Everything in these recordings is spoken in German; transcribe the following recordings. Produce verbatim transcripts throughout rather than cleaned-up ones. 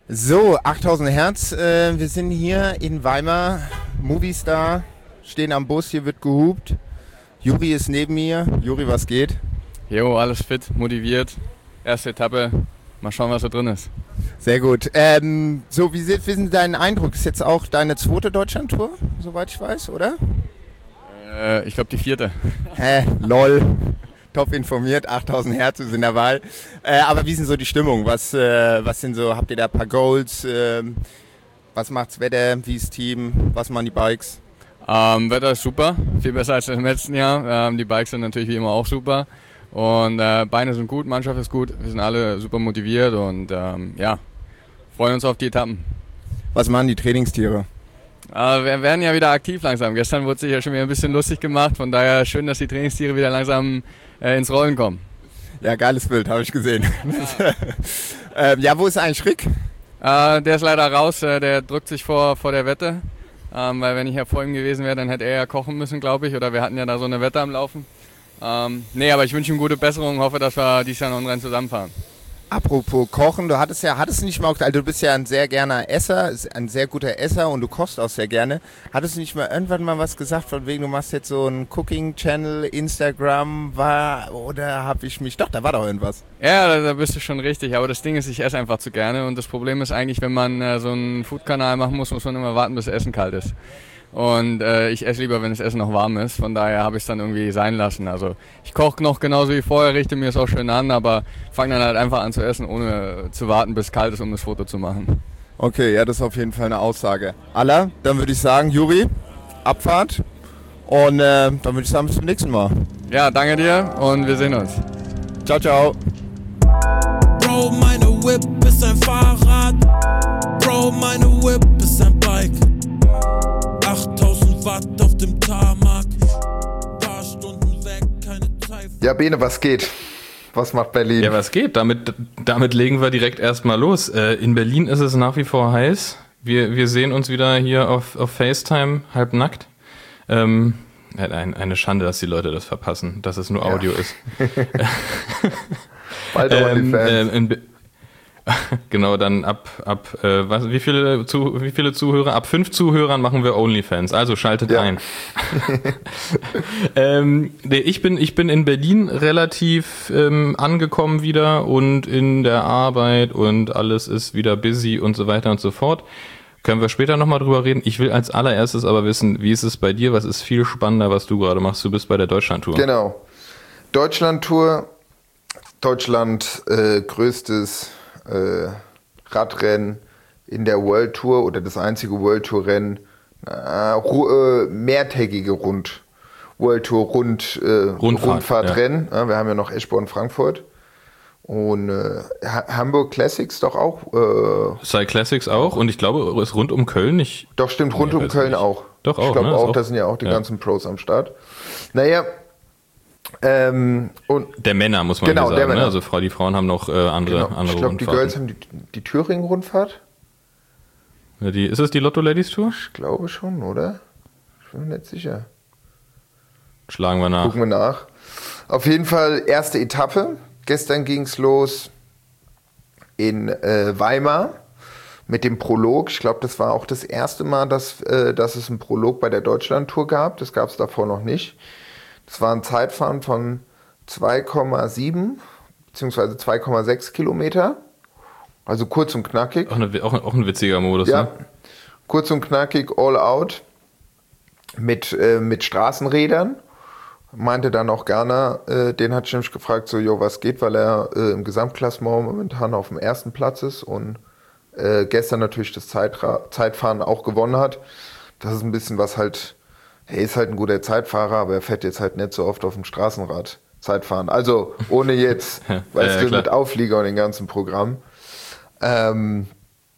So, achttausend Hertz, äh, wir sind hier in Weimar, Movistar, stehen am Bus, hier wird gehupt. Juri ist neben mir. Juri, was geht? Jo, alles fit, motiviert. Erste Etappe, mal schauen, was da drin ist. Sehr gut. Ähm, so, wie ist, wie ist dein Eindruck? Ist jetzt auch deine zweite Deutschlandtour, soweit ich weiß, oder? Äh, ich glaube die vierte. Hä, lol. Top informiert, achttausend Hertz ist in der Wahl. Äh, aber wie sind so die Stimmung? Was, äh, was sind so, habt ihr da ein paar Goals? Äh, was macht's Wetter? Wie ist Team? Was machen die Bikes? Ähm, Wetter ist super, viel besser als im letzten Jahr. Ähm, die Bikes sind natürlich wie immer auch super. Und äh, Beine sind gut, Mannschaft ist gut. Wir sind alle super motiviert und ähm, ja, freuen uns auf die Etappen. Was machen die Trainingstiere? Äh, wir werden ja wieder aktiv langsam. Gestern wurde sich ja schon wieder ein bisschen lustig gemacht. Von daher schön, dass die Trainingstiere wieder langsam äh, ins Rollen kommen. Ja, geiles Bild, habe ich gesehen. ähm, ja, wo ist eigentlich Rick? Äh, der ist leider raus, äh, der drückt sich vor, vor der Wette. Ähm, weil wenn ich ja vor ihm gewesen wäre, dann hätte er ja kochen müssen, glaube ich. Oder wir hatten ja da so eine Wette am Laufen. Ähm, nee, aber ich wünsche ihm gute Besserung und hoffe, dass wir dieses Jahr noch ein Rennen zusammenfahren. Apropos Kochen, du hattest ja, hattest du nicht mal, also du bist ja ein sehr gerner Esser, ein sehr guter Esser und du kochst auch sehr gerne. Hattest du nicht mal irgendwann mal was gesagt, von wegen du machst jetzt so einen Cooking-Channel, Instagram, war, oder habe ich mich, doch, da war doch irgendwas. Ja, da, da bist du schon richtig, aber das Ding ist, ich esse einfach zu gerne und das Problem ist eigentlich, wenn man äh, so einen Food-Kanal machen muss, muss man immer warten, bis das Essen kalt ist. Und äh, ich esse lieber, wenn das Essen noch warm ist. Von daher habe ich es dann irgendwie sein lassen. Also ich koche noch genauso wie vorher, richte mir es auch schön an, aber fange dann halt einfach an zu essen, ohne zu warten, bis es kalt ist, um das Foto zu machen. Okay, ja, das ist auf jeden Fall eine Aussage. Alla, dann würde ich sagen, Juri, Abfahrt. Und äh, dann würde ich sagen, bis zum nächsten Mal. Ja, danke dir und wir sehen uns. Ciao, ciao. Bro, meine Whip ist ein Fahrrad. Bro, meine Whip ist ein Bike. achttausend Watt auf dem Tarmac. Paar Stunden weg, keine Zeit. Ja, Bene, was geht? Was macht Berlin? Ja, was geht? Damit, damit legen wir direkt erstmal los. Äh, in Berlin ist es nach wie vor heiß. Wir, wir sehen uns wieder hier auf, auf FaceTime, halbnackt. Ähm, ein, eine Schande, dass die Leute das verpassen, dass es nur Audio ja. ist. Bald auch ähm, die Fans. Ähm, Genau, dann ab, ab äh, was, wie, viele zu, wie viele Zuhörer? Ab fünf Zuhörern machen wir OnlyFans, also schaltet ja. ein. ähm, nee, ich, bin, ich bin in Berlin relativ ähm, angekommen wieder und in der Arbeit und alles ist wieder busy und so weiter und so fort. Können wir später nochmal drüber reden. Ich will als allererstes aber wissen, wie ist es bei dir? Was ist viel spannender, was du gerade machst? Du bist bei der Deutschlandtour. Genau. Deutschlandtour, Deutschland äh, größtes Äh, Radrennen in der World Tour oder das einzige World Tour Rennen, äh, äh, mehrtägige Rund World Tour Rund, äh, Rundfahrt, Rundfahrtrennen. Ja. Ja, wir haben ja noch Eschborn, Frankfurt und äh, Hamburg Classics doch auch. Äh, Cy Classics auch und ich glaube, es ist rund um Köln nicht. Doch, stimmt, rund nee, um Köln nicht. Auch. Doch auch. Ich glaube ne? auch, auch, da sind ja auch die ja. ganzen Pros am Start. Naja, Ähm, und der Männer, muss man genau, sagen. Ne? Also die Frauen haben noch äh, andere, genau. andere Ich glaube, die Girls haben die, die Thüringen-Rundfahrt. Ja, die, ist es die Lotto Ladies Tour? Ich glaube schon, oder? Ich bin mir nicht sicher. Schlagen wir nach. Gucken wir nach. Auf jeden Fall erste Etappe. Gestern ging es los in äh, Weimar mit dem Prolog. Ich glaube, das war auch das erste Mal, dass, äh, dass es einen Prolog bei der Deutschlandtour gab. Das gab es davor noch nicht. Das war ein Zeitfahren von zwei Komma sieben bzw. zwei Komma sechs Kilometer. Also kurz und knackig. Auch, eine, auch, auch ein witziger Modus, ja. Ne? Kurz und knackig, all out. Mit, äh, mit Straßenrädern. Meinte dann auch Gerner, äh, den hat ich nämlich gefragt, so, jo, was geht, weil er äh, im Gesamtklassement momentan auf dem ersten Platz ist und äh, gestern natürlich das Zeitra- Zeitfahren auch gewonnen hat. Das ist ein bisschen was halt. Er ist halt ein guter Zeitfahrer, aber er fährt jetzt halt nicht so oft auf dem Straßenrad Zeitfahren. Also ohne jetzt, ja, weißt ja, du, klar. mit Auflieger und dem ganzen Programm. Ähm,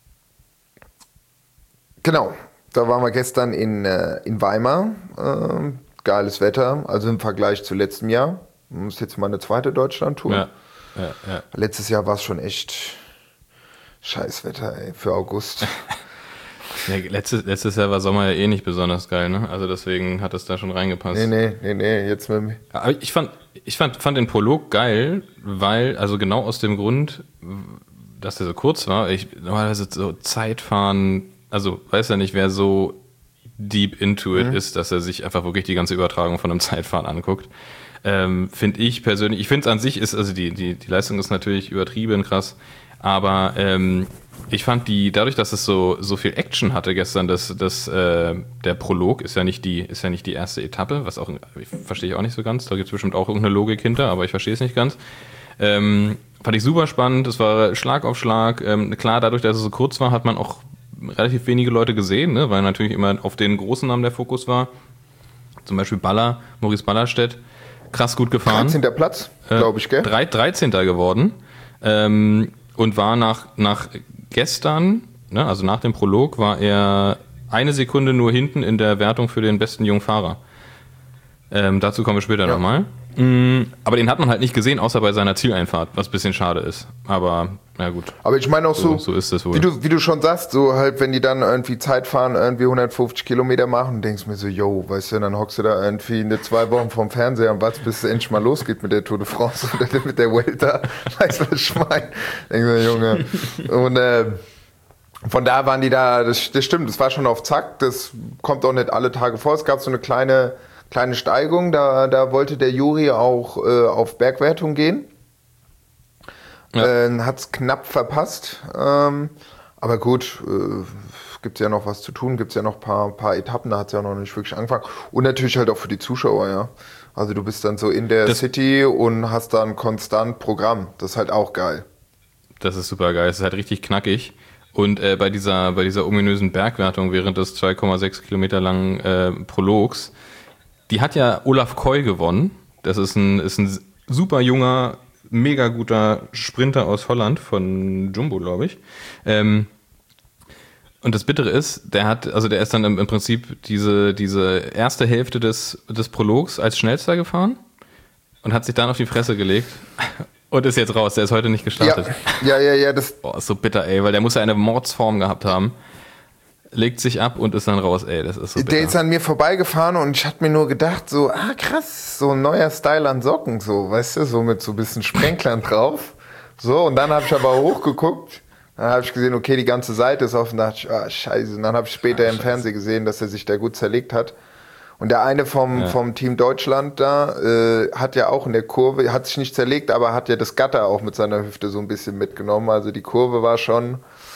genau, da waren wir gestern in, äh, in Weimar. Äh, geiles Wetter, also im Vergleich zu letztem Jahr. Das ist jetzt mal eine zweite Deutschlandtour. Ja, ja, ja. Letztes Jahr war es schon echt scheiß Wetter, ey, für August. Ja, letztes, letztes Jahr war Sommer ja eh nicht besonders geil, ne? Also deswegen hat es da schon reingepasst. Nee, nee, nee, nee, jetzt mit mir. Aber ich fand, ich fand, fand den Prolog geil, weil, also genau aus dem Grund, dass der so kurz war. Ich normalerweise so Zeitfahren, also weiß ja nicht, wer so deep into it mhm. ist, dass er sich einfach wirklich die ganze Übertragung von einem Zeitfahren anguckt. Ähm, finde ich persönlich, ich finde es an sich ist, also die, die, die Leistung ist natürlich übertrieben krass, aber ähm, ich fand die, dadurch, dass es so, so viel Action hatte gestern, dass, dass äh, der Prolog ist ja nicht die, ist ja nicht die erste Etappe, was auch, ich verstehe ich auch nicht so ganz, da gibt es bestimmt auch irgendeine Logik hinter, aber ich verstehe es nicht ganz. Ähm, fand ich super spannend, es war Schlag auf Schlag, ähm, klar, dadurch, dass es so kurz war, hat man auch relativ wenige Leute gesehen, ne, weil natürlich immer auf den großen Namen der Fokus war, zum Beispiel Baller, Maurice Ballerstedt, krass gut gefahren. dreizehnter Platz, glaube ich, gell? Äh, dreizehnter geworden ähm, und war nach, nach gestern, ne, also nach dem Prolog, war er eine Sekunde nur hinten in der Wertung für den besten jungen Fahrer. Ähm, dazu kommen wir später ja. nochmal. Mhm, aber den hat man halt nicht gesehen, außer bei seiner Zieleinfahrt, was ein bisschen schade ist. Aber, na gut. Aber ich meine auch so, so, so ist es wohl. Wie du, wie du schon sagst, so halt, wenn die dann irgendwie Zeit fahren, irgendwie hundertfünfzig Kilometer machen, denkst du mir so, yo, weißt du, dann hockst du da irgendwie eine zwei Wochen vorm Fernseher und wartest, bis es endlich mal losgeht mit der Tour de France oder mit der Vuelta. Weißt du, was ich meine? Denkst du, Junge. Und, äh, von da waren die da, das, das stimmt, das war schon auf Zack, das kommt auch nicht alle Tage vor. Es gab so eine kleine, kleine Steigung, da, da wollte der Juri auch äh, auf Bergwertung gehen. Ja. Äh, hat es knapp verpasst. Ähm, aber gut, äh, gibt es ja noch was zu tun, gibt es ja noch ein paar, paar Etappen, da hat es ja noch nicht wirklich angefangen. Und natürlich halt auch für die Zuschauer, ja. Also du bist dann so in der das City und hast dann konstant Programm. Das ist halt auch geil. Das ist super geil, es ist halt richtig knackig. Und äh, bei dieser bei dieser ominösen Bergwertung während des zwei Komma sechs Kilometer langen äh, Prologs, die hat ja Olaf Koy gewonnen. Das ist ein, ist ein super junger, mega guter Sprinter aus Holland, von Jumbo, glaube ich. Ähm, und das Bittere ist, der hat, also der ist dann im, im Prinzip diese, diese erste Hälfte des, des Prologs als schnellster gefahren und hat sich dann auf die Fresse gelegt. Und ist jetzt raus, der ist heute nicht gestartet. Ja, ja, ja, ja das. Boah, ist so bitter, ey, weil der muss ja eine Mordsform gehabt haben. Legt sich ab und ist dann raus, ey, das ist so bitter. Der ist an mir vorbeigefahren und ich hatte mir nur gedacht, so, ah krass, so ein neuer Style an Socken, so, weißt du, so mit so ein bisschen Sprenklern drauf. So, und dann habe ich aber hochgeguckt, dann habe ich gesehen, okay, die ganze Seite ist offen, da dachte ich, ah, scheiße. Und dann habe ich später ah, im Fernsehen gesehen, dass er sich da gut zerlegt hat. Und der eine vom, ja. vom Team Deutschland da äh, hat ja auch in der Kurve, hat sich nicht zerlegt, aber hat ja das Gatter auch mit seiner Hüfte so ein bisschen mitgenommen. Also die Kurve war schon...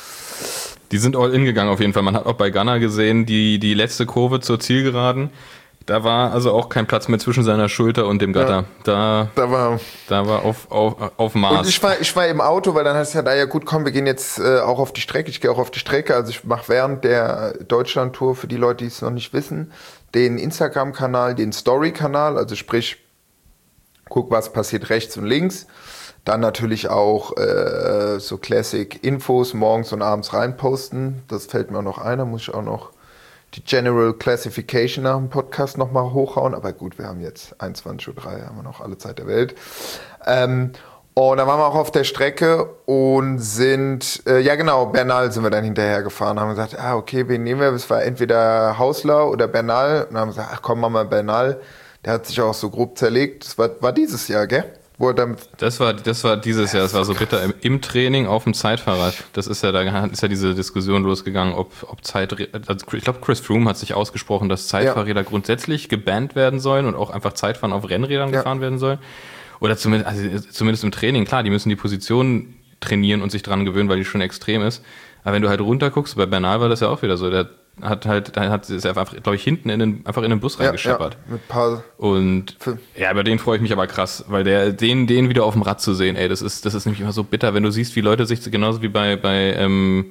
Die sind all in gegangen auf jeden Fall. Man hat auch bei Ganna gesehen, die, die letzte Kurve zur Zielgeraden, da war also auch kein Platz mehr zwischen seiner Schulter und dem Gatter. Ja, da, da war, da war auf, auf, auf Maß. Und ich war, ich war im Auto, weil dann heißt es ja, da ja gut, komm, wir gehen jetzt äh, auch auf die Strecke. Ich gehe auch auf die Strecke. Also ich mache während der Deutschland-Tour, für die Leute, die es noch nicht wissen, den Instagram-Kanal, den Story-Kanal, also sprich, guck, was passiert rechts und links. Dann natürlich auch äh, so Classic-Infos morgens und abends reinposten. Das fällt mir auch noch ein, da muss ich auch noch die General Classification nach dem Podcast nochmal hochhauen. Aber gut, wir haben jetzt einundzwanzig Uhr drei, haben wir noch alle Zeit der Welt. Ähm, und dann waren wir auch auf der Strecke und sind, äh, ja genau, Bernal sind wir dann hinterher gefahren. Haben gesagt, ah okay, wen nehmen wir? Es war entweder Hausler oder Bernal. Und dann haben wir gesagt, ach komm, machen wir Bernal. Der hat sich auch so grob zerlegt. Das war, war dieses Jahr, gell? Wo er damit das war, das war dieses Jahr, das war so bitter. Im, im Training auf dem Zeitfahrrad. Das ist ja, da ist ja diese Diskussion losgegangen, ob, ob Zeit, also ich glaube, Chris Froome hat sich ausgesprochen, dass Zeitfahrräder ja. grundsätzlich gebannt werden sollen und auch einfach Zeitfahren auf Rennrädern ja. gefahren werden soll. Oder zumindest, also zumindest im Training, klar, die müssen die Position trainieren und sich dran gewöhnen, weil die schon extrem ist. Aber wenn du halt runter guckst, bei Bernal war das ja auch wieder so, der hat halt, da hat ist einfach, glaube ich, hinten in den, einfach in den Bus reingescheppert. Ja, mit paar und ja, über den freue ich mich aber krass, weil der, den, den wieder auf dem Rad zu sehen, ey, das ist, das ist nämlich immer so bitter, wenn du siehst, wie Leute sich genauso wie bei, bei, ähm,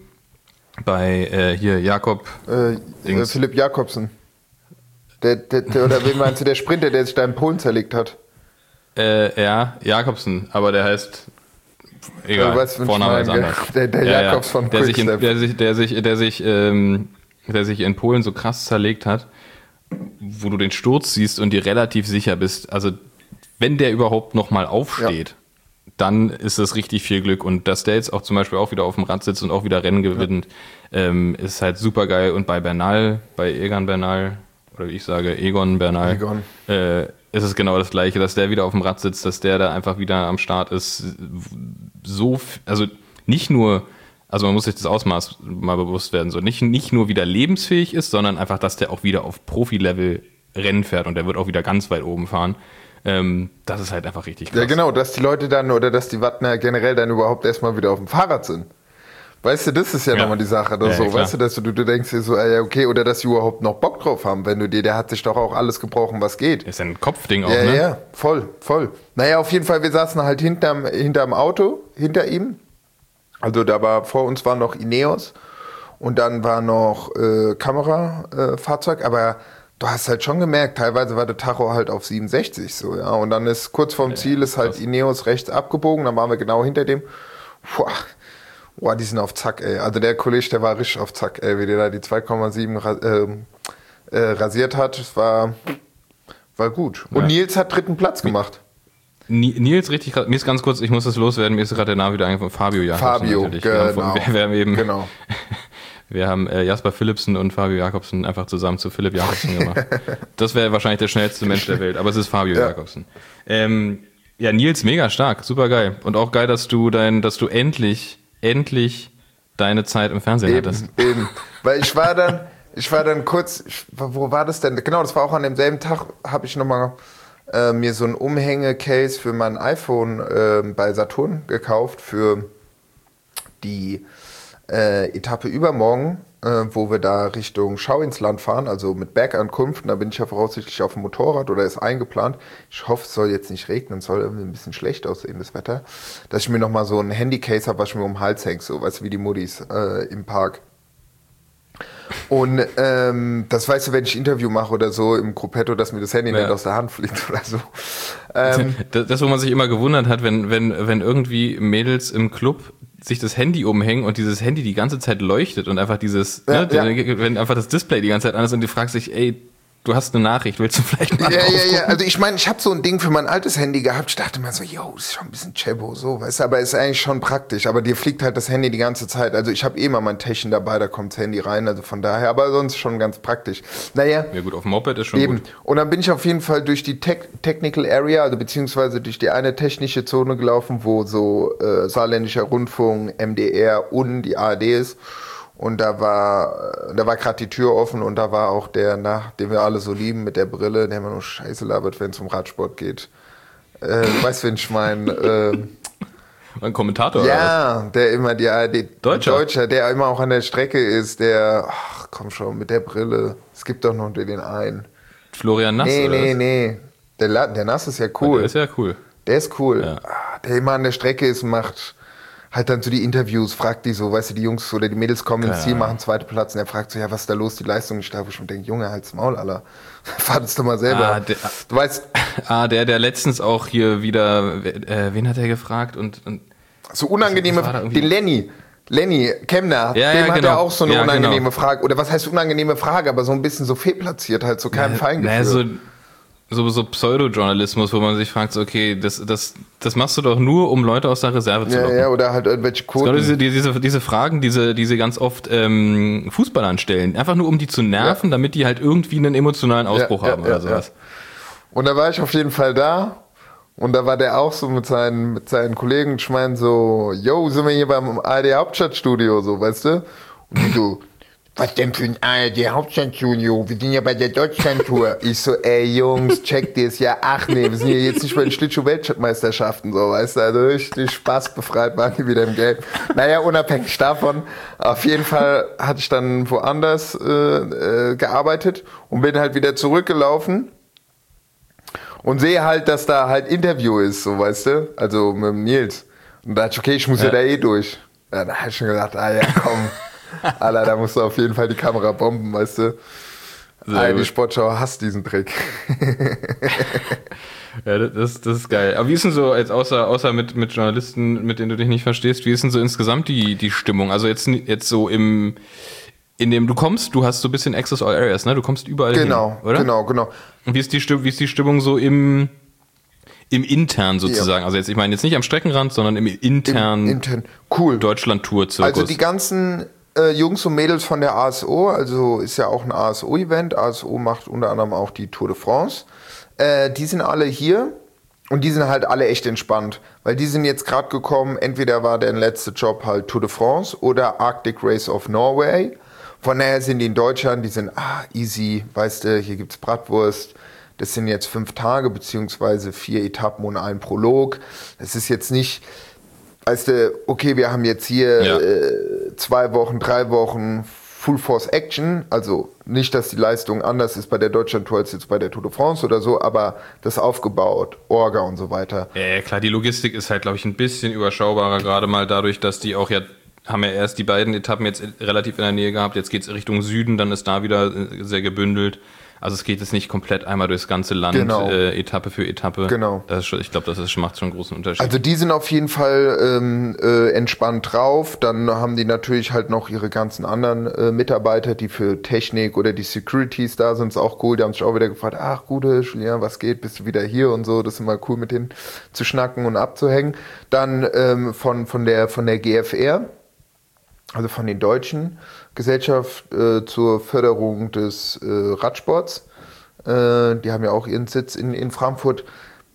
bei äh, hier Jakob äh, äh, Philipp Jakobsen. Der, der, der, oder wen meinst du, der Sprinter, der sich da in Polen zerlegt hat? Äh, ja, Jakobsen, aber der heißt egal, ja, Vorname ist anders. Der, der ja, Jakobs ja. von der sich, in, der sich, der sich, der sich, ähm, der sich in Polen so krass zerlegt hat, wo du den Sturz siehst und dir relativ sicher bist, also wenn der überhaupt nochmal aufsteht, ja. dann ist das richtig viel Glück. Und dass der jetzt auch zum Beispiel auch wieder auf dem Rad sitzt und auch wieder Rennen gewinnt, ja. ähm, ist halt super geil. Und bei Bernal, bei Egan Bernal, oder wie ich sage, Egon Bernal, Egon. Äh, ist es genau das Gleiche, dass der wieder auf dem Rad sitzt, dass der da einfach wieder am Start ist. So, also nicht nur, also man muss sich das Ausmaß mal bewusst werden, so nicht, nicht nur wieder lebensfähig ist, sondern einfach, dass der auch wieder auf Profi-Level Rennen fährt und der wird auch wieder ganz weit oben fahren. Ähm, das ist halt einfach richtig krass. Ja, genau, dass die Leute dann oder dass die Wattner generell dann überhaupt erstmal wieder auf dem Fahrrad sind. Weißt du, das ist ja, ja. nochmal die Sache. Oder ja, so. Ja, weißt du, dass du, du denkst dir so, ja, okay, oder dass die überhaupt noch Bock drauf haben, wenn du dir, der hat sich doch auch alles gebrochen, was geht. Ist ja ein Kopfding auch, ja, ne? Ja, ja, voll, voll. Naja, auf jeden Fall, wir saßen halt hinterm, hinterm Auto, hinter ihm. Also da war, vor uns war noch Ineos und dann war noch äh, Kamerafahrzeug, äh, aber du hast halt schon gemerkt, teilweise war der Tacho halt auf siebenundsechzig so, ja. Und dann ist kurz vorm Ziel ist halt Ineos rechts abgebogen, dann waren wir genau hinter dem. Boah, boah die sind auf Zack, ey. Also der Kollege, der war richtig auf Zack, ey, wie der da die zwei Komma sieben äh, äh, rasiert hat. Das war, war gut. Und ja. Nils hat dritten Platz gemacht. Nils, richtig, mir ist ganz kurz, ich muss das loswerden, mir ist gerade der Name wieder eingefallen, Fabio Jakobsen. Fabio, natürlich. genau. Wir, wir haben eben, genau. Wir haben äh, Jasper Philipsen und Fabio Jakobsen einfach zusammen zu Philipp Jakobsen gemacht. Das wäre wahrscheinlich der schnellste Mensch der Welt, aber es ist Fabio ja. Jakobsen. Ähm, ja, Nils, mega stark, super geil. Und auch geil, dass du dein, dass du endlich, endlich deine Zeit im Fernsehen eben, hattest. Eben, weil ich war dann, ich war dann kurz, ich, wo war das denn? Genau, das war auch an demselben Tag, habe ich nochmal äh, mir so ein Umhänge-Case für mein iPhone äh, bei Saturn gekauft für die Äh, Etappe übermorgen, äh, wo wir da Richtung Schau ins Land fahren, also mit Bergankunft. Und da bin ich ja voraussichtlich auf dem Motorrad oder ist eingeplant. Ich hoffe, es soll jetzt nicht regnen, es soll irgendwie ein bisschen schlecht aussehen, das Wetter. Dass ich mir nochmal so ein Handycase habe, was ich mir um den Hals hängt, so, weißt du, wie die Muttis äh, im Park. Und ähm, das weißt du, wenn ich ein Interview mache oder so im Gruppetto, dass mir das Handy ja. nicht aus der Hand fliegt oder so. Ähm, das, das, wo man sich immer gewundert hat, wenn, wenn, wenn irgendwie Mädels im Club sich das Handy umhängen und dieses Handy die ganze Zeit leuchtet und einfach dieses, ja, ne, ja. wenn einfach das Display die ganze Zeit an ist und du fragst dich, ey, du hast eine Nachricht, willst du vielleicht mal Ja, drauf ja, gucken? ja, also ich meine, ich habe so ein Ding für mein altes Handy gehabt, ich dachte mal so, yo, das ist schon ein bisschen Chebo, so, weißt du, aber ist eigentlich schon praktisch, aber dir fliegt halt das Handy die ganze Zeit, also ich habe eh mal mein Täschchen dabei, da kommt das Handy rein, also von daher, aber sonst schon ganz praktisch. Naja. Ja gut, auf dem Moped ist schon eben. gut. Und dann bin ich auf jeden Fall durch die Te- Technical Area, also beziehungsweise durch die eine technische Zone gelaufen, wo so äh, Saarländischer Rundfunk, M D R und die A R D ist. Und da war, da war gerade die Tür offen und da war auch der, na, den wir alle so lieben, mit der Brille, der immer nur Scheiße labert, wenn es um Radsport geht. Äh, weißt du, wen ich meine? Äh, Ein Kommentator? Ja, oder was? Der immer die A R D Deutscher. Deutscher, der immer auch an der Strecke ist, der, ach komm schon, mit der Brille. Es gibt doch noch den einen. Florian Nass, Nee, oder nee, was? nee. Der, der Nass ist ja cool. Der ist ja cool. Der ist cool. Ja. Der immer an der Strecke ist und macht halt dann so die Interviews, fragt die so, weißt du, die Jungs oder die Mädels kommen ins Ziel, machen zweiten Platz und er fragt so, ja, was ist da los, die Leistung nicht da, wo ich mir denke, Junge, halt's Maul, Alter. Fahr das doch mal selber. Ah, der, du weißt. Ah, der, der letztens auch hier wieder, äh, wen hat er gefragt und, und so unangenehme, den Lenny. Lenny Kemner, ja, dem ja, hat genau. er auch so eine ja, unangenehme genau. Frage. Oder was heißt unangenehme Frage, aber so ein bisschen so fehlplatziert, halt so keinem Feingefühl. Naja, so, so, so Pseudojournalismus, wo man sich fragt, so, okay, das, das, das machst du doch nur, um Leute aus der Reserve zu ja, locken. Ja, oder halt irgendwelche Quoten. Diese, diese, diese Fragen, diese, diese ganz oft ähm, Fußballern stellen, einfach nur um die zu nerven, ja. damit die halt irgendwie einen emotionalen Ausbruch ja, ja, haben oder ja, sowas. Ja. Und da war ich auf jeden Fall da. Und da war der auch so mit seinen, mit seinen Kollegen und ich meine so, yo, sind wir hier beim A R D Hauptstadtstudio, so, weißt du? Und die so, was denn für ein A R D Hauptstadtstudio? Wir sind ja bei der Deutschlandtour. Ich so, ey Jungs, checkt ihr's ja, ach nee, wir sind hier jetzt nicht bei den Schlittschuh-Weltmeisterschaften, so, weißt du? Also richtig spaßbefreit waren die wieder im Game. Naja, unabhängig davon, auf jeden Fall hatte ich dann woanders äh, äh, gearbeitet und bin halt wieder zurückgelaufen. Und sehe halt, dass da halt Interview ist, so, weißt du? Also mit dem Nils. Und da dachte ich, okay, ich muss ja, ja da eh durch. Ja, da hab ich schon gedacht, ah ja, komm. Alter, da musst du auf jeden Fall die Kamera bomben, weißt du? Ah, die Sportschau hasst diesen Trick. Ja, das, das ist geil. Aber wie ist denn so, jetzt außer, außer mit, mit Journalisten, mit denen du dich nicht verstehst, wie ist denn so insgesamt die, die Stimmung? Also jetzt, jetzt so im... In dem du kommst, du hast so ein bisschen Access All Areas, ne? Du kommst überall genau, hin, oder? Genau, genau. Und wie ist die Stimmung, wie ist die Stimmung so im, im intern sozusagen? Ja. Also jetzt, ich meine jetzt nicht am Streckenrand, sondern im internen Im, intern. Cool. Deutschland-Tour-Zirkus. Also die ganzen äh, Jungs und Mädels von der A S O, also ist ja auch ein A S O-Event. A S O macht unter anderem auch die Tour de France. Äh, die sind alle hier Und die sind halt alle echt entspannt, weil die sind jetzt gerade gekommen, entweder war der letzte Job halt Tour de France oder Arctic Race of Norway. Von daher sind die in Deutschland, die sind ah, easy, weißt du, hier gibt's Bratwurst. Das sind jetzt fünf Tage, beziehungsweise vier Etappen und ein Prolog. Das ist jetzt nicht, weißt du, okay, wir haben jetzt hier Ja. äh, zwei Wochen, drei Wochen Full Force Action. Also nicht, dass die Leistung anders ist bei der Deutschlandtour als jetzt bei der Tour de France oder so, aber das aufgebaut, Orga und so weiter. Ja, klar, die Logistik ist halt, glaube ich, ein bisschen überschaubarer, gerade mal dadurch, dass die auch ja, haben ja erst die beiden Etappen jetzt relativ in der Nähe gehabt, jetzt geht es Richtung Süden, dann ist da wieder sehr gebündelt. Also es geht jetzt nicht komplett einmal durchs ganze Land, Genau. äh, Etappe für Etappe. Genau. Das ist schon, ich glaube, das ist, macht schon einen großen Unterschied. Also die sind auf jeden Fall ähm, äh, entspannt drauf. Dann haben die natürlich halt noch ihre ganzen anderen äh, Mitarbeiter, die für Technik oder die Securities da sind, ist auch cool. Die haben sich auch wieder gefragt, ach Gute, Julien, was geht, bist du wieder hier und so. Das ist immer cool, mit denen zu schnacken und abzuhängen. Dann ähm, von, von, der, von der G F R, also von den Deutschen Gesellschaft äh, zur Förderung des äh, Radsports. Äh, die haben ja auch ihren Sitz in, in Frankfurt.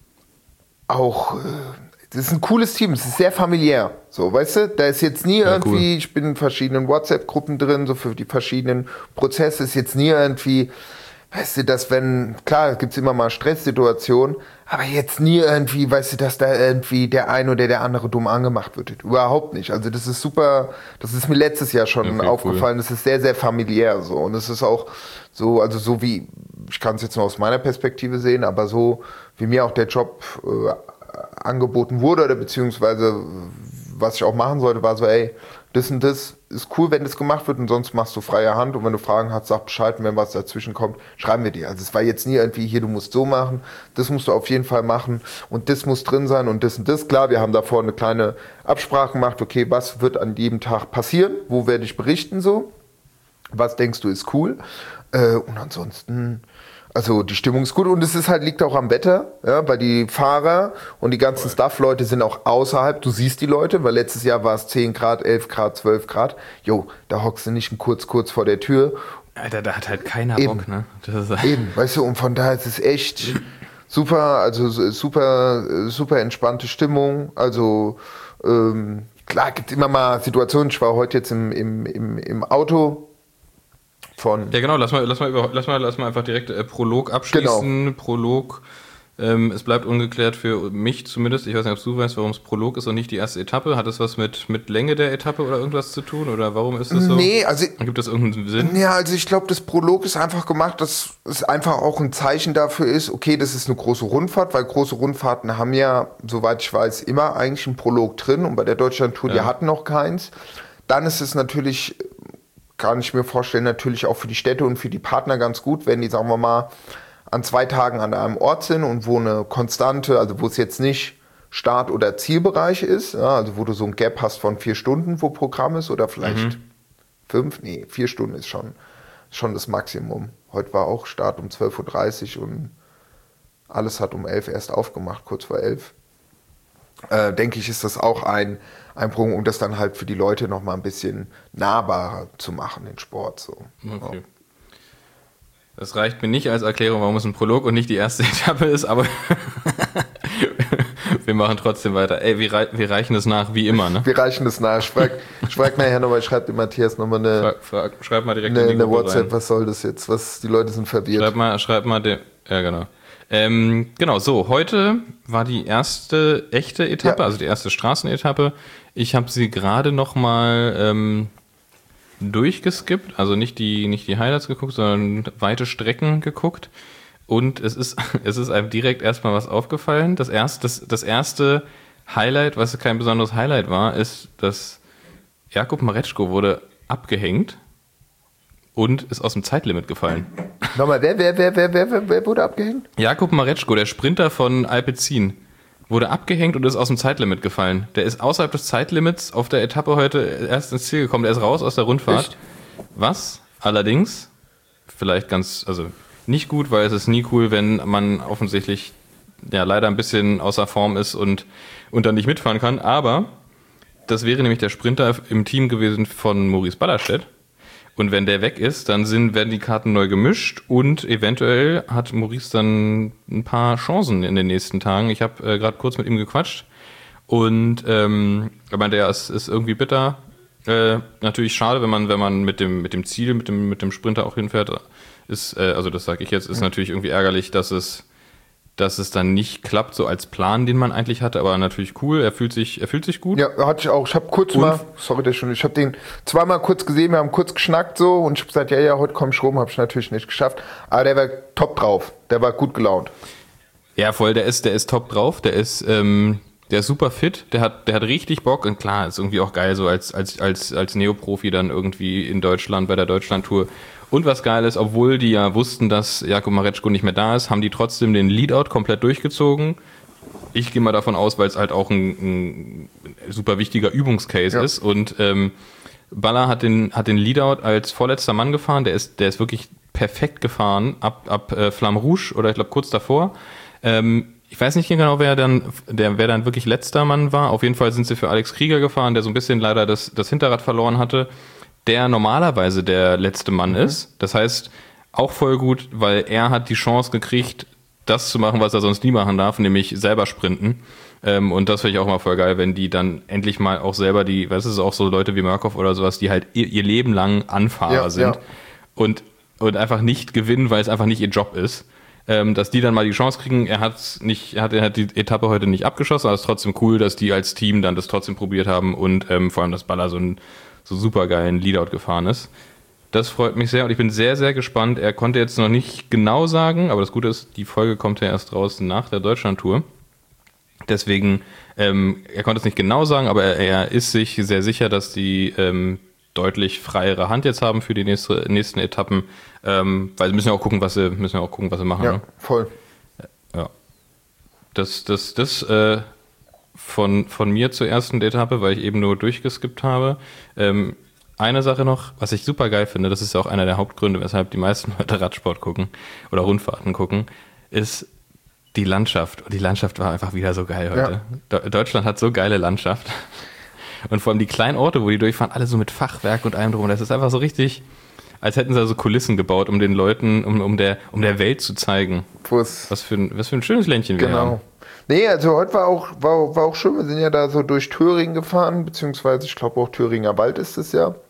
Auch, äh, das ist ein cooles Team, es ist sehr familiär. So, weißt du, da ist jetzt nie Ja, irgendwie, cool. ich bin in verschiedenen WhatsApp-Gruppen drin, so für die verschiedenen Prozesse, ist jetzt nie irgendwie, weißt du, dass wenn, klar, gibt es immer mal Stresssituationen, aber jetzt nie irgendwie, weißt du, dass da irgendwie der eine oder der andere dumm angemacht wird. Überhaupt nicht. Also das ist super, das ist mir letztes Jahr schon Okay, aufgefallen, cool. das ist sehr, sehr familiär so. Und es ist auch so, also so wie, ich kann es jetzt nur aus meiner Perspektive sehen, aber so wie mir auch der Job äh, angeboten wurde oder beziehungsweise was ich auch machen sollte, war so, ey, das und das ist cool, wenn das gemacht wird und sonst machst du freie Hand und wenn du Fragen hast, sag Bescheid und wenn was dazwischen kommt, schreiben wir dir. Also es war jetzt nie irgendwie, hier, du musst so machen, das musst du auf jeden Fall machen und das muss drin sein und das und das. Klar, wir haben davor eine kleine Absprache gemacht, okay, was wird an jedem Tag passieren, wo werde ich berichten so, was denkst du ist cool äh, und ansonsten... Also die Stimmung ist gut und es ist halt, liegt auch am Wetter, ja, weil die Fahrer und die ganzen Staff-Leute sind auch außerhalb, du siehst die Leute, weil letztes Jahr war es zehn Grad, elf Grad, zwölf Grad, jo, da hockst du nicht kurz, kurz vor der Tür. Alter, da hat halt keiner Eben. Bock, ne? Das ist, Eben, weißt du, und von daher ist es echt super, also super, super entspannte Stimmung, also ähm, klar, gibt immer mal Situationen, ich war heute jetzt im, im, im, im Auto, von ja, genau, lass mal, lass mal, über, lass mal, lass mal einfach direkt äh, Prolog abschließen. Genau. Prolog, ähm, es bleibt ungeklärt für mich zumindest. Ich weiß nicht, ob du weißt, warum es Prolog ist und nicht die erste Etappe. Hat das was mit, mit Länge der Etappe oder irgendwas zu tun? Oder warum ist das so? Nee, also Gibt das irgendeinen Sinn? ja, also ich glaube, das Prolog ist einfach gemacht, dass es einfach auch ein Zeichen dafür ist, okay, das ist eine große Rundfahrt, weil große Rundfahrten haben ja, soweit ich weiß, immer eigentlich einen Prolog drin und bei der Deutschlandtour, Ja. die hatten noch keins. Dann ist es natürlich, kann ich mir vorstellen, natürlich auch für die Städte und für die Partner ganz gut, wenn die, sagen wir mal, an zwei Tagen an einem Ort sind und wo eine konstante, also wo es jetzt nicht Start- oder Zielbereich ist, ja, also wo du so ein Gap hast von vier Stunden, wo Programm ist oder vielleicht Mhm. fünf, nee, vier Stunden ist schon, schon das Maximum. Heute war auch Start um zwölf Uhr dreißig und alles hat um elf erst aufgemacht, kurz vor elf. Äh, denke ich, ist das auch ein, ein Punkt, um das dann halt für die Leute noch mal ein bisschen nahbarer zu machen, den Sport. So. Okay. Das reicht mir nicht als Erklärung, warum es ein Prolog und nicht die erste Etappe ist, aber wir machen trotzdem weiter. Ey, wir, rei- wir reichen es nach, wie immer, ne? Wir reichen das nach. Ich frage ich frag nachher nochmal, ich schreibe dem Matthias nochmal eine, Frag, frag, schreib mal direkt eine, in die eine Gruppe WhatsApp, rein. was soll das jetzt? Was, die Leute sind verwirrt. Schreib mal, schreib mal dem. Ja, genau. Ähm, genau, so, heute war die erste echte Etappe, Ja. also die erste Straßenetappe. Ich habe sie gerade noch mal ähm, durchgeskippt, also nicht die, nicht die Highlights geguckt, sondern weite Strecken geguckt. Und es ist, es ist einem direkt erstmal was aufgefallen. Das erste, das, das erste Highlight, was kein besonderes Highlight war, ist, dass Jakub Mareczko wurde abgehängt und ist aus dem Zeitlimit gefallen. Nochmal, wer, wer, wer, wer, wer, wer, wer wurde abgehängt? Jakub Mareczko, der Sprinter von Alpecin, wurde abgehängt und ist aus dem Zeitlimit gefallen. Der ist außerhalb des Zeitlimits auf der Etappe heute erst ins Ziel gekommen. Der ist raus aus der Rundfahrt. Echt? Was allerdings vielleicht ganz, also nicht gut, weil es ist nie cool, wenn man offensichtlich ja leider ein bisschen außer Form ist und, und dann nicht mitfahren kann. Aber das wäre nämlich der Sprinter im Team gewesen von Maurice Ballerstedt. Und wenn der weg ist, dann sind, werden die Karten neu gemischt und eventuell hat Maurice dann ein paar Chancen in den nächsten Tagen. Ich habe äh, gerade kurz mit ihm gequatscht und ähm, er meinte, ja, es ist irgendwie bitter. Äh, natürlich schade, wenn man wenn man mit dem mit dem Ziel, mit dem mit dem Sprinter auch hinfährt. Ist, äh, also das sage ich jetzt, ist natürlich irgendwie ärgerlich, dass es dass es dann nicht klappt, so als Plan, den man eigentlich hatte, aber natürlich cool, er fühlt sich, er fühlt sich gut. Ja, hatte ich auch. Ich habe kurz und? mal, sorry, der schon, ich habe den zweimal kurz gesehen, wir haben kurz geschnackt so und ich habe gesagt, ja, ja, heute komm ich rum, habe ich natürlich nicht geschafft, aber der war top drauf, der war gut gelaunt. Ja, voll, der ist, der ist top drauf, der ist, ähm, der ist super fit, der hat, der hat richtig Bock und klar, ist irgendwie auch geil, so als, als, als, als Neoprofi dann irgendwie in Deutschland bei der Deutschlandtour. Und was geil ist, obwohl die ja wussten, dass Jakub Mareczko nicht mehr da ist, haben die trotzdem den Leadout komplett durchgezogen. Ich gehe mal davon aus, weil es halt auch ein, ein super wichtiger Übungscase ja. ist. Und ähm, Baller hat den, hat den Leadout als vorletzter Mann gefahren. Der ist, der ist wirklich perfekt gefahren ab, ab äh, Flamme Rouge oder ich glaube kurz davor. Ähm, ich weiß nicht genau, wer dann, der, wer dann wirklich letzter Mann war. Auf jeden Fall sind sie für Alex Krieger gefahren, der so ein bisschen leider das, das Hinterrad verloren hatte. Der normalerweise der letzte Mann mhm. ist. Das heißt, auch voll gut, weil er hat die Chance gekriegt, das zu machen, was er sonst nie machen darf, nämlich selber sprinten. Ähm, und das finde ich auch mal voll geil, wenn die dann endlich mal auch selber die, weißt du, auch so Leute wie Murkoff oder sowas, die halt ihr, ihr Leben lang Anfahrer ja, sind ja. Und, und einfach nicht gewinnen, weil es einfach nicht ihr Job ist. Ähm, dass die dann mal die Chance kriegen, er hat's nicht, er hat, er hat die Etappe heute nicht abgeschossen, aber es ist trotzdem cool, dass die als Team dann das trotzdem probiert haben und ähm, vor allem, dass Baller so ein so super geilen Leadout gefahren ist. Das freut mich sehr und ich bin sehr, sehr gespannt. Er konnte jetzt noch nicht genau sagen, aber das Gute ist, die Folge kommt ja erst raus nach der Deutschlandtour. Deswegen, ähm, er konnte es nicht genau sagen, aber er, er ist sich sehr sicher, dass die ähm, deutlich freiere Hand jetzt haben für die nächste, nächsten Etappen, ähm, weil sie müssen ja auch gucken, was sie müssen ja auch gucken, was sie machen. Ja, ne? voll. Ja. Das, das, das, äh, Von, von mir zur ersten Etappe, weil ich eben nur durchgeskippt habe. Ähm, eine Sache noch, was ich super geil finde, das ist ja auch einer der Hauptgründe, weshalb die meisten Leute Radsport gucken oder Rundfahrten gucken, ist die Landschaft. Und die Landschaft war einfach wieder so geil heute. Ja. De- Deutschland hat so geile Landschaft. Und vor allem die kleinen Orte, wo die durchfahren, alle so mit Fachwerk und allem drum. Das ist einfach so richtig, als hätten sie so Kulissen gebaut, um den Leuten, um, um, der, um der Welt zu zeigen, was für, ein, was für ein schönes Ländchen wir genau. haben. Nee, also heute war auch, war, war auch schön. Wir sind ja da so durch Thüringen gefahren, beziehungsweise ich glaube auch Thüringer Wald ist es ja.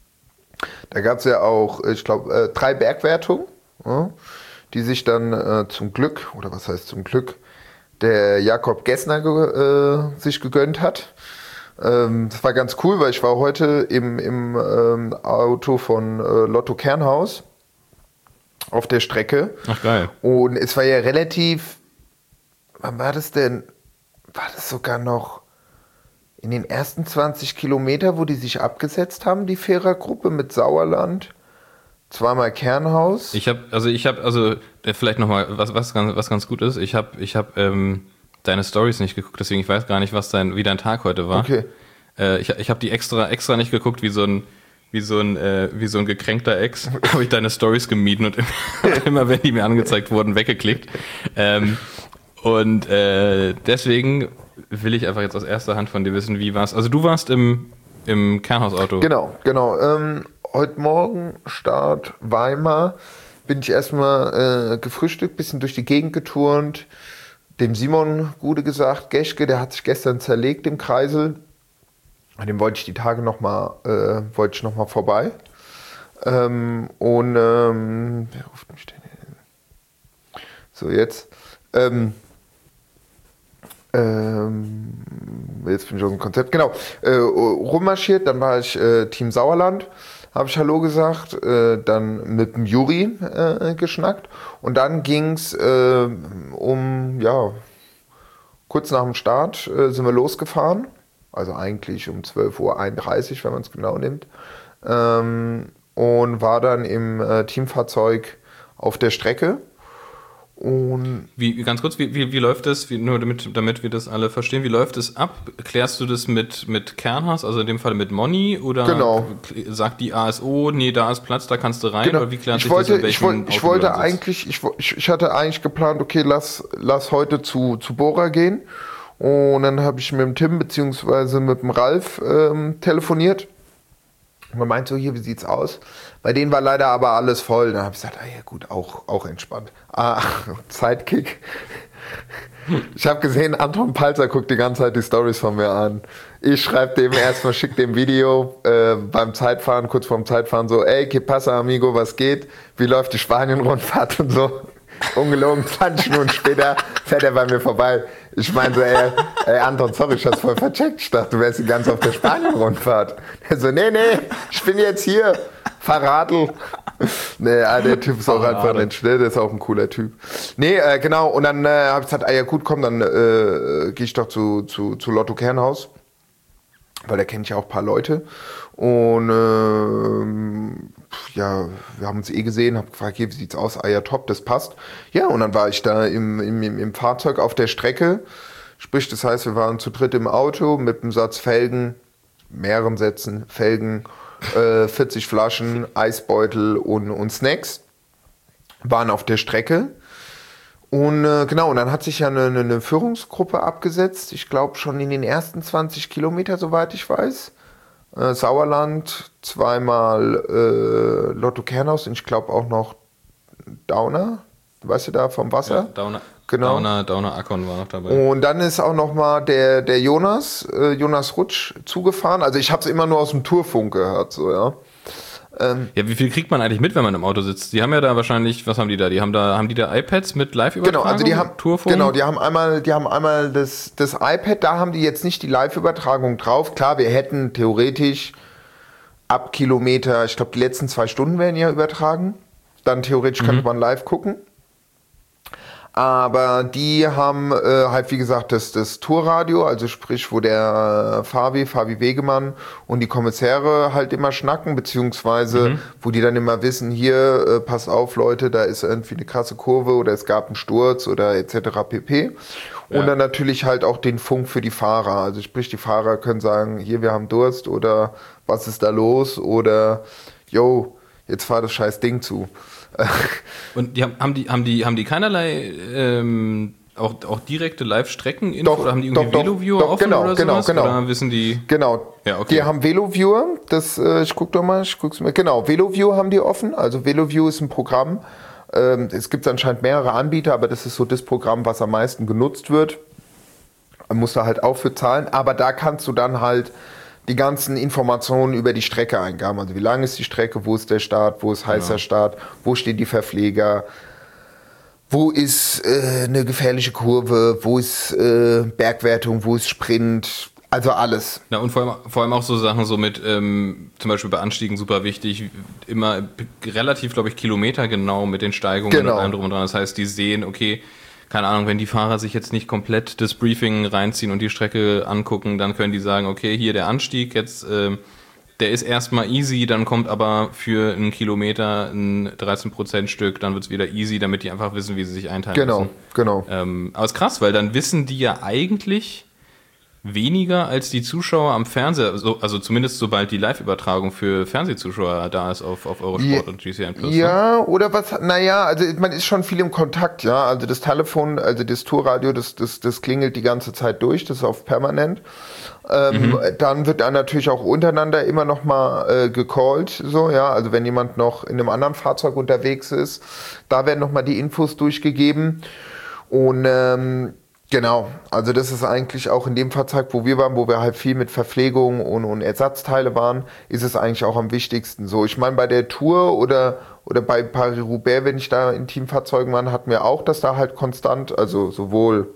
Da gab es ja auch, ich glaube, äh, drei Bergwertungen, ja, die sich dann äh, zum Glück, oder was heißt zum Glück, der Jakob Gessner ge, äh, sich gegönnt hat. Ähm, das war ganz cool, weil ich war heute im, im ähm, Auto von äh, Lotto Kernhaus auf der Strecke. Ach geil. Und es war ja relativ... Wann war das denn? War das sogar noch in den ersten zwanzig Kilometer, wo die sich abgesetzt haben, die Vierergruppe mit Sauerland, zweimal Kernhaus? Ich habe, also ich habe, also vielleicht nochmal, was, was, ganz, was ganz gut ist, ich habe ich hab, ähm, deine Stories nicht geguckt, deswegen ich weiß gar nicht, was dein, wie dein Tag heute war. Okay. Äh, ich ich habe die extra extra nicht geguckt, wie so ein wie so ein äh, wie so ein gekränkter Ex, habe ich deine Stories gemieden und immer, immer wenn die mir angezeigt wurden, weggeklickt. Ähm, Und äh, deswegen will ich einfach jetzt aus erster Hand von dir wissen, wie war's. Also du warst im, im Kernhausauto. Genau, genau. Ähm, heute Morgen Start Weimar, bin ich erstmal äh, gefrühstückt, bisschen durch die Gegend geturnt. Dem Simon Gude gesagt, Geschke, der hat sich gestern zerlegt im Kreisel. Dem wollte ich die Tage nochmal äh, wollte ich noch mal vorbei. Ähm, und ähm, wer ruft mich denn hin? So, jetzt. Ähm, ähm, jetzt bin ich aus dem Konzept. Genau. Äh, rummarschiert, dann war ich äh, Team Sauerland, habe ich Hallo gesagt, äh, dann mit dem Juri äh, geschnackt und dann ging es äh, um, ja, kurz nach dem Start äh, sind wir losgefahren, also eigentlich um zwölf Uhr einunddreißig, wenn man es genau nimmt, ähm, und war dann im äh, Teamfahrzeug auf der Strecke. Und wie, ganz kurz, wie, wie, wie läuft das, wie, nur damit, damit wir das alle verstehen, wie läuft es ab? Klärst du das mit, mit Kernhaus, also in dem Fall mit Moni, oder genau. sagt die A S O, nee, da ist Platz, da kannst du rein, genau. oder wie klärt ich sich wollte, das, in ich wollte, ich wollte eigentlich, ich, ich hatte eigentlich geplant, okay, lass, lass heute zu, zu Bora gehen, und dann habe ich mit dem Tim beziehungsweise mit dem Ralf ähm, telefoniert Und man meint so, hier, wie sieht's aus? Bei denen war leider aber alles voll. Dann habe ich gesagt, ah ja gut, auch, auch entspannt. Ah, Sidekick. Ich habe gesehen, Anton Palzer guckt die ganze Zeit die Stories von mir an. Ich schreibe dem erstmal, schick dem Video äh, beim Zeitfahren, kurz vorm Zeitfahren so, ey, que pasa, amigo, was geht? Wie läuft die Spanien-Rundfahrt und so? Ungelogen, zwanzig Minuten später fährt er bei mir vorbei. Ich meine so, ey, ey Anton, sorry, ich hab's voll vercheckt. Ich dachte, du wärst die ganze auf der Spanien-Rundfahrt. Er so, nee, nee, ich bin jetzt hier. Fahrradl. Nee, ah, der Typ ist auch einfach ein Schnell, der ist auch ein cooler Typ. Nee, äh, genau, und dann äh, hab ich gesagt, ah ja gut, komm, dann äh, gehe ich doch zu, zu, zu Lotto Kernhaus. Weil da kenne ich ja auch ein paar Leute. Und ähm, ja, wir haben uns eh gesehen, hab gefragt, hier, wie sieht's aus? Ah ja, top, das passt. Ja, und dann war ich da im, im, im Fahrzeug auf der Strecke. Sprich, das heißt, wir waren zu dritt im Auto mit einem Satz Felgen, mehreren Sätzen Felgen, äh, vierzig Flaschen, Eisbeutel und, und Snacks. Waren auf der Strecke. Und äh, genau, und dann hat sich ja eine, eine Führungsgruppe abgesetzt. Ich glaube schon in den ersten zwanzig Kilometer, soweit ich weiß. Äh, Sauerland, zweimal äh, Lotto Kernhaus und ich glaube auch noch Dauner. Weißt du da vom Wasser? Ja, Dauner, genau. Dauner, Dauner Akkon war noch dabei. Und dann ist auch noch mal der, der Jonas, äh, Jonas Rutsch zugefahren. Also ich habe es immer nur aus dem Tourfunk gehört, so, ja. Ähm, ja, wie viel kriegt man eigentlich mit, wenn man im Auto sitzt? Die haben ja da wahrscheinlich, was haben die da? Die haben da, haben die da iPads mit Live-Übertragung? Genau, also die haben, Tourfunk? genau, die haben einmal, die haben einmal das, das iPad, da haben die jetzt nicht die Live-Übertragung drauf. Klar, wir hätten theoretisch ab Kilometer, ich glaube die letzten zwei Stunden werden ja übertragen. Dann theoretisch mhm. könnte man live gucken. Aber die haben äh, halt, wie gesagt, das, das Tourradio, also sprich, wo der Fabi, Fabi Wegemann und die Kommissäre halt immer schnacken, beziehungsweise mhm. wo die dann immer wissen, hier, äh, pass auf Leute, da ist irgendwie eine krasse Kurve oder es gab einen Sturz oder et cetera pp. Und ja. dann natürlich halt auch den Funk für die Fahrer. Also sprich, die Fahrer können sagen, hier, wir haben Durst oder was ist da los oder yo, jetzt fahr das scheiß Ding zu. Und die haben, haben die haben die haben die keinerlei ähm, auch, auch direkte Live-Strecken-Info oder haben die irgendwie doch, Veloviewer doch, offen genau, oder genau, sowas? Genau. Oder wissen die? Genau. Ja, okay. Die haben Veloviewer. Das äh, ich guck doch mal, ich guck's mir. Genau, Veloview haben die offen. Also Veloview ist ein Programm. Ähm, es gibt anscheinend mehrere Anbieter, aber das ist so das Programm, was am meisten genutzt wird. Man muss da halt auch für zahlen, aber da kannst du dann halt die ganzen Informationen über die Strecke eingeben. Also wie lang ist die Strecke, wo ist der Start, wo ist heißer genau. Start, wo stehen die Verpfleger, wo ist äh, eine gefährliche Kurve, wo ist äh, Bergwertung, wo ist Sprint, also alles. Ja, und vor allem, vor allem auch so Sachen so mit, ähm, zum Beispiel bei Anstiegen super wichtig, immer relativ, glaube ich, kilometergenau mit den Steigungen genau. und allem drum und dran. Das heißt, die sehen, okay, keine Ahnung, wenn die Fahrer sich jetzt nicht komplett das Briefing reinziehen und die Strecke angucken, dann können die sagen, okay, hier der Anstieg, jetzt äh, der ist erstmal easy, dann kommt aber für einen Kilometer ein dreizehn Prozent Stück, dann wird's wieder easy, damit die einfach wissen, wie sie sich einteilen genau, müssen. Genau, genau. Ähm, aber ist krass, weil dann wissen die ja eigentlich weniger als die Zuschauer am Fernseher, also, also zumindest sobald die Live-Übertragung für Fernsehzuschauer da ist auf, auf Eurosport ja, und G C N Plus. Ja, ne? Oder was, naja, also man ist schon viel im Kontakt, ja, also das Telefon, also das Tourradio, das, das, das klingelt die ganze Zeit durch, das ist auf permanent. Ähm, mhm. Dann wird dann natürlich auch untereinander immer noch mal äh, gecallt, so, ja, also wenn jemand noch in einem anderen Fahrzeug unterwegs ist, da werden noch mal die Infos durchgegeben und ähm, genau, also das ist eigentlich auch in dem Fahrzeug, wo wir waren, wo wir halt viel mit Verpflegung und, und Ersatzteile waren, ist es eigentlich auch am wichtigsten. So, ich meine, bei der Tour oder oder bei Paris-Roubaix, wenn ich da in Teamfahrzeugen war, hatten wir auch, dass da halt konstant, also sowohl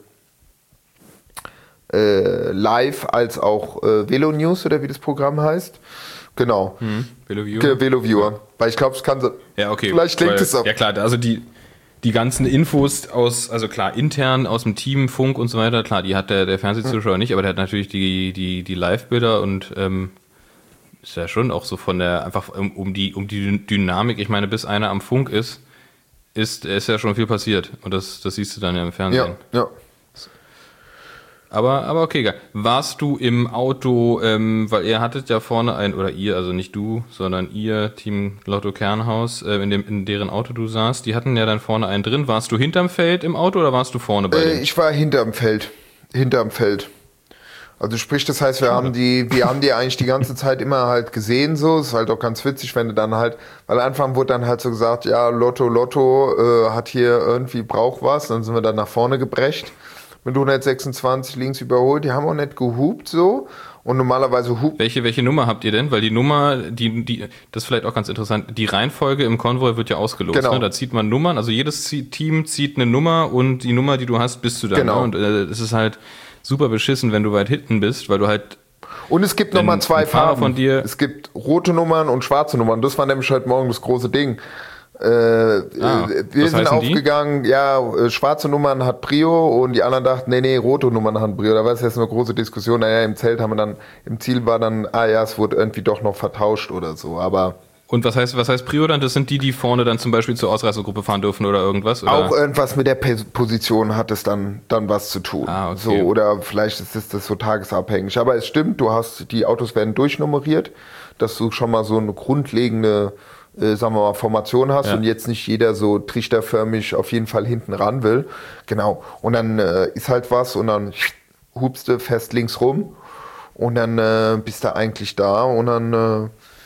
äh, live als auch äh, Velo News oder wie das Programm heißt. Genau. Hm, Veloviewer. Veloviewer. Ja. Weil ich glaube, es kann so. Ja, okay. Vielleicht klingt es ab. Ja klar, also die Die ganzen Infos aus, also klar, intern aus dem Team, Funk und so weiter, klar, die hat der, der Fernsehzuschauer nicht, aber der hat natürlich die, die, die Live-Bilder und ähm, ist ja schon auch so von der, einfach um, um die, um die Dynamik, ich meine, bis einer am Funk ist, ist, ist ja schon viel passiert und das, das siehst du dann ja im Fernsehen. Ja, ja. Aber, aber okay, geil. Warst du im Auto, ähm, weil ihr hattet ja vorne ein, oder ihr, also nicht du, sondern ihr, Team Lotto Kernhaus, äh, in dem, in deren Auto du saßt, die hatten ja dann vorne einen drin. Warst du hinterm Feld im Auto oder warst du vorne bei äh, dem? Ich war hinterm Feld. Hinterm Feld. Also sprich, das heißt, wir haben die, wir haben die eigentlich die ganze Zeit immer halt gesehen, so. Ist halt auch ganz witzig, wenn du dann halt, weil am Anfang wurde dann halt so gesagt, ja, Lotto, Lotto, äh, hat hier irgendwie, braucht was. Dann sind wir dann nach vorne gebrecht. Mit hundertsechsundzwanzig links überholt. Die haben auch nicht gehupt, so. Und normalerweise hupt. Welche, welche Nummer habt ihr denn? Weil die Nummer, die, die, das ist vielleicht auch ganz interessant. Die Reihenfolge im Konvoi wird ja ausgelost. Genau. Ne? Da zieht man Nummern. Also jedes Team zieht eine Nummer und die Nummer, die du hast, bist du dann. Genau. Ne? Und äh, es ist halt super beschissen, wenn du weit hinten bist, weil du halt. Und es gibt nochmal zwei Farben. Von dir es gibt rote Nummern und schwarze Nummern. Das war nämlich heute Morgen das große Ding. Äh, ah, wir sind aufgegangen, die? ja, äh, schwarze Nummern hat Prio und die anderen dachten, nee, nee, rote Nummern hat Prio. Da war es jetzt eine große Diskussion. Naja, im Zelt haben wir dann, im Ziel war dann, ah ja, es wurde irgendwie doch noch vertauscht oder so, aber. Und was heißt, was heißt Prio dann? Das sind die, die vorne dann zum Beispiel zur Ausreißergruppe fahren dürfen oder irgendwas? Oder? Auch irgendwas mit der Position hat es dann, dann was zu tun. Ah, okay. So, oder vielleicht ist das, das so tagesabhängig. Aber es stimmt, du hast, die Autos werden durchnummeriert, dass du schon mal so eine grundlegende, äh, sagen wir mal, Formation hast, ja, und jetzt nicht jeder so trichterförmig auf jeden Fall hinten ran will. Genau. Und dann äh, ist halt was und dann hupst du fest links rum und dann äh, bist du eigentlich da und dann, äh,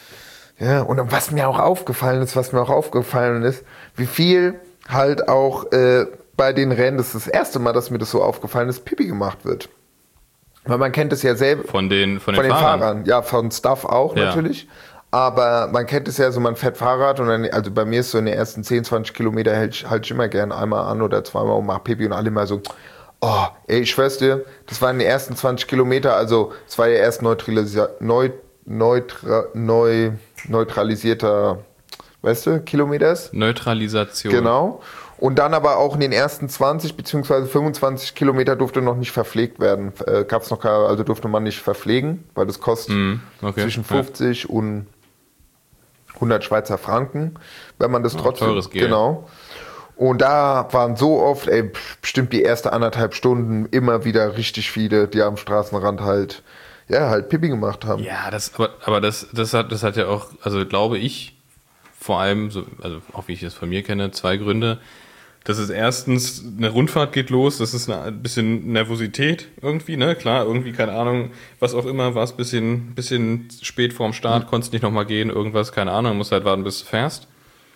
ja, und was mir auch aufgefallen ist, was mir auch aufgefallen ist, wie viel halt auch äh, bei den Rennen, das ist das erste Mal, dass mir das so aufgefallen ist, Pipi gemacht wird. Weil man kennt es ja selber. Von den, von den, von den Fahrern. Fahrern. Ja, von Staff auch, ja, natürlich. Aber man kennt es ja so, man fährt Fahrrad und dann, also bei mir ist so in den ersten zehn, zwanzig Kilometer hält ich, halt ich immer gern einmal an oder zweimal und mach Pipi und alle mal so, oh, ey, ich schwör's dir, das waren die ersten zwanzig Kilometer, also es war ja erst neutralisier, neu, neutra, neu, neutralisierter, weißt du, Kilometers? Neutralisation. Genau. Und dann aber auch in den ersten zwanzig bzw. fünfundzwanzig Kilometer durfte noch nicht verpflegt werden. Äh, gab's noch keine, also durfte man nicht verpflegen, weil das kostet mm, okay, zwischen fünfzig ja. und hundert Schweizer Franken, wenn man das oh, trotzdem. Teures Geld. Genau. Und da waren so oft, ey, bestimmt die erste anderthalb Stunden immer wieder richtig viele, die am Straßenrand halt, ja, halt Pipi gemacht haben. Ja, das, aber, aber das, das hat, das hat ja auch, also glaube ich, vor allem, so, also auch wie ich es von mir kenne, zwei Gründe. Das ist erstens, eine Rundfahrt geht los, das ist eine, ein bisschen Nervosität irgendwie, ne, klar, irgendwie, keine Ahnung, was auch immer, war es ein bisschen, bisschen spät vorm Start, mhm. konntest nicht nochmal gehen, irgendwas, keine Ahnung, musst halt warten, bis du fährst.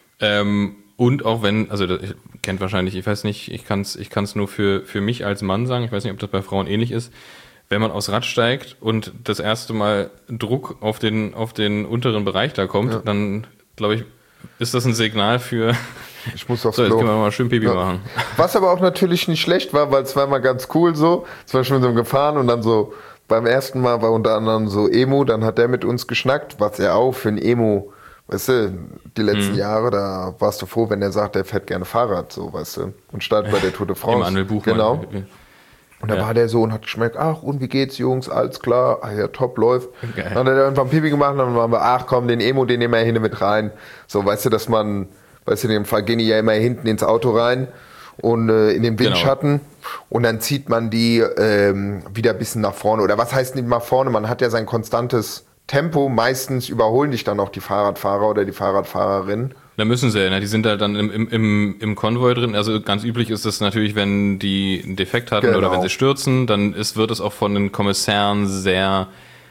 Ähm, und auch wenn, also das, kennt wahrscheinlich, ich weiß nicht, ich kann es ich kann's nur für, für mich als Mann sagen, ich weiß nicht, ob das bei Frauen ähnlich ist, wenn man aufs Rad steigt und das erste Mal Druck auf den, auf den unteren Bereich da kommt, ja, dann, glaube ich, ist das ein Signal für, ich muss aufs so, jetzt Klo. können wir mal schön Pipi ja. machen. Was aber auch natürlich nicht schlecht war, weil es war mal ganz cool so, zum Beispiel mit so einem gefahren und dann so, beim ersten Mal war unter anderem so Emo, dann hat der mit uns geschnackt, was er auch für ein Emo, weißt du, die letzten mhm. Jahre, da warst du froh, wenn er sagt, der fährt gerne Fahrrad, so, weißt du, und startet bei der Tour de France. Im Angelbuch. Genau. Und da ja. war der so und hat geschmeckt, ach, und wie geht's, Jungs, alles klar, ah, ja, top, läuft. Geil. Dann hat er irgendwann Pipi gemacht und dann waren wir, ach komm, den Emo, den nehmen wir hin mit rein. So, weißt du, dass man, weißt du, in dem Fall gehen die ja immer hinten ins Auto rein und äh, in den Windschatten, genau, und dann zieht man die ähm, wieder ein bisschen nach vorne. Oder was heißt nicht nach vorne, man hat ja sein konstantes Tempo, meistens überholen dich dann auch die Fahrradfahrer oder die Fahrradfahrerin. Da müssen sie, ne? Die sind halt dann im, im, im, im Konvoi drin. Also ganz üblich ist es natürlich, wenn die einen Defekt hatten, genau, oder wenn sie stürzen, dann ist, wird es auch von den Kommissären sehr,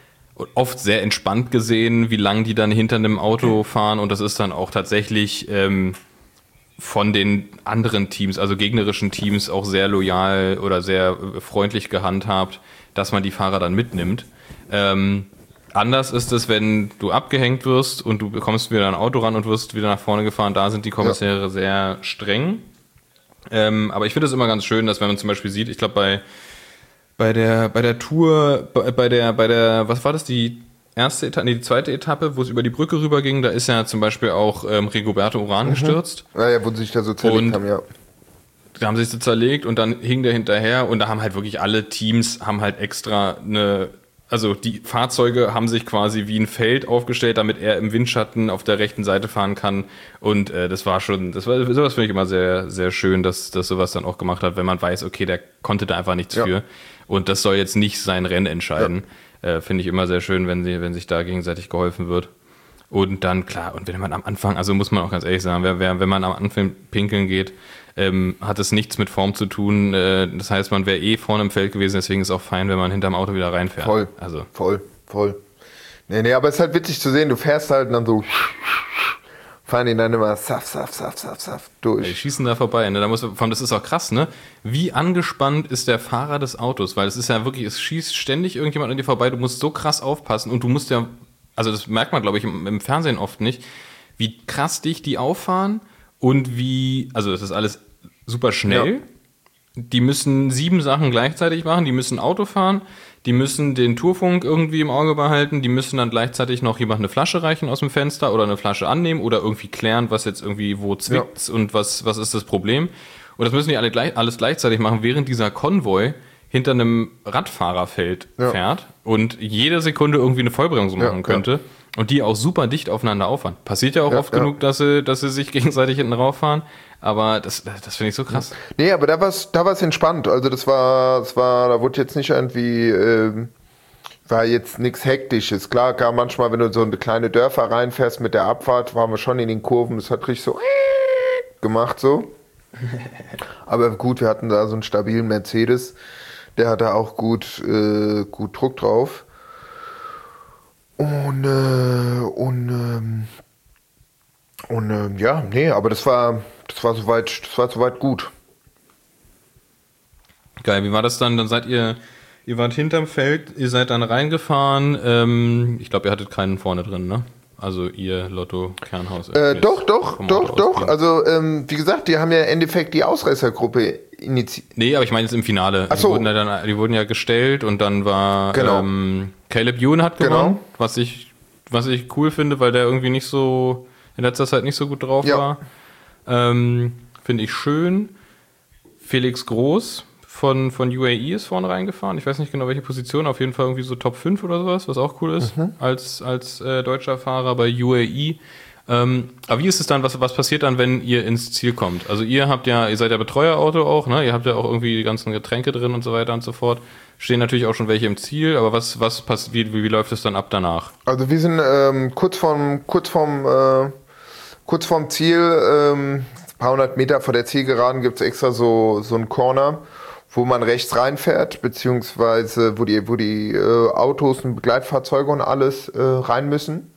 oft sehr entspannt gesehen, wie lang die dann hinter einem Auto fahren. Und das ist dann auch tatsächlich ähm, von den anderen Teams, also gegnerischen Teams, auch sehr loyal oder sehr freundlich gehandhabt, dass man die Fahrer dann mitnimmt. Ähm, Anders ist es, wenn du abgehängt wirst und du bekommst wieder ein Auto ran und wirst wieder nach vorne gefahren. Da sind die Kommissäre ja. sehr streng. Ähm, aber ich finde es immer ganz schön, dass wenn man zum Beispiel sieht, ich glaube bei bei der bei der Tour, bei, bei der bei der was war das, die erste Etappe, nee, die zweite Etappe, wo es über die Brücke rüber ging, da ist ja zum Beispiel auch ähm, Rigoberto Uran mhm. gestürzt. Ja, ja, wo sie sich da so zerlegt und haben, ja. Da haben sie sich so zerlegt und dann hing der hinterher und da haben halt wirklich alle Teams haben halt extra eine, also die Fahrzeuge haben sich quasi wie ein Feld aufgestellt, damit er im Windschatten auf der rechten Seite fahren kann. Und äh, das war schon, das war sowas finde ich immer sehr, sehr schön, dass, dass sowas dann auch gemacht hat, wenn man weiß, okay, der konnte da einfach nichts ja. für. Und das soll jetzt nicht sein Rennen entscheiden. Ja. Äh, finde ich immer sehr schön, wenn sie, wenn sich da gegenseitig geholfen wird. Und dann, klar, und wenn man am Anfang, also muss man auch ganz ehrlich sagen, wer, wer, wenn man am Anfang pinkeln geht, ähm, hat es nichts mit Form zu tun. Äh, das heißt, man wäre eh vorne im Feld gewesen, deswegen ist es auch fein, wenn man hinterm Auto wieder reinfährt. Voll, also. voll, voll. Nee, nee, aber es ist halt witzig zu sehen, du fährst halt und dann so, fahren die dann immer saff, saff, saff, saff, saff durch. Die schießen da vorbei, ne? Da muss, vor allem, das ist auch krass, ne? Wie angespannt ist der Fahrer des Autos? Weil es ist ja wirklich, es schießt ständig irgendjemand an dir vorbei, du musst so krass aufpassen und du musst ja, also das merkt man, glaube ich, im, im Fernsehen oft nicht, wie krass dich die auffahren und wie, also das ist alles super schnell. Ja. Die müssen sieben Sachen gleichzeitig machen, die müssen Auto fahren, die müssen den Tourfunk irgendwie im Auge behalten, die müssen dann gleichzeitig noch jemand eine Flasche reichen aus dem Fenster oder eine Flasche annehmen oder irgendwie klären, was jetzt irgendwie wo zwickt ja. und was, was ist das Problem. Und das müssen die alle gleich, alles gleichzeitig machen, während dieser Konvoi hinter einem Radfahrerfeld ja. fährt und jede Sekunde irgendwie eine Vollbremsung machen ja, könnte ja. und die auch super dicht aufeinander auffahren. Passiert ja auch ja, oft ja. genug, dass sie, dass sie sich gegenseitig hinten rauffahren, aber das, das finde ich so krass. Nee, aber da war es da war's entspannt. Also das war, das war, da wurde jetzt nicht irgendwie, äh, war jetzt nichts Hektisches. Klar, gar manchmal, wenn du so eine kleine Dörfer reinfährst mit der Abfahrt, waren wir schon in den Kurven, das hat richtig so gemacht so. Aber gut, wir hatten da so einen stabilen Mercedes, der hat da auch gut, äh, gut Druck drauf. Und, äh, und, ähm, und ähm, ja, nee, aber das war, das war soweit, das war soweit gut. Geil, wie war das dann? Dann seid ihr, ihr wart hinterm Feld, ihr seid dann reingefahren. Ähm, ich glaube, ihr hattet keinen vorne drin, ne? Also ihr Lotto Kernhaus. Äh, doch, doch, doch, doch. Also ähm, wie gesagt, die haben ja im Endeffekt die Ausreißergruppe initiiert. Nee, aber ich meine jetzt im Finale. Ach so. Die wurden ja dann, die wurden ja gestellt und dann war genau. ähm, Caleb Ewan hat gewonnen, genau. was ich, was ich cool finde, weil der irgendwie nicht so in letzter Zeit nicht so gut drauf ja. war. Ähm, finde ich schön. Felix Groß von, von U A E ist vorne reingefahren. Ich weiß nicht genau, welche Position. Auf jeden Fall irgendwie so Top fünf oder sowas, was auch cool ist, mhm. als, als äh, deutscher Fahrer bei U A E. Ähm, aber wie ist es dann, was, was passiert dann, wenn ihr ins Ziel kommt? Also ihr habt ja, ihr seid ja Betreuerauto auch, ne? Ihr habt ja auch irgendwie die ganzen Getränke drin und so weiter und so fort. Stehen natürlich auch schon welche im Ziel, aber was, was pass- wie, wie, wie läuft es dann ab danach? Also wir sind ähm, kurz vorm, kurz vorm, äh, kurz vorm Ziel, ähm, ein paar hundert Meter vor der Zielgeraden gibt es extra so, so einen Corner, wo man rechts reinfährt, beziehungsweise wo die, wo die äh, Autos und Begleitfahrzeuge und alles äh, rein müssen.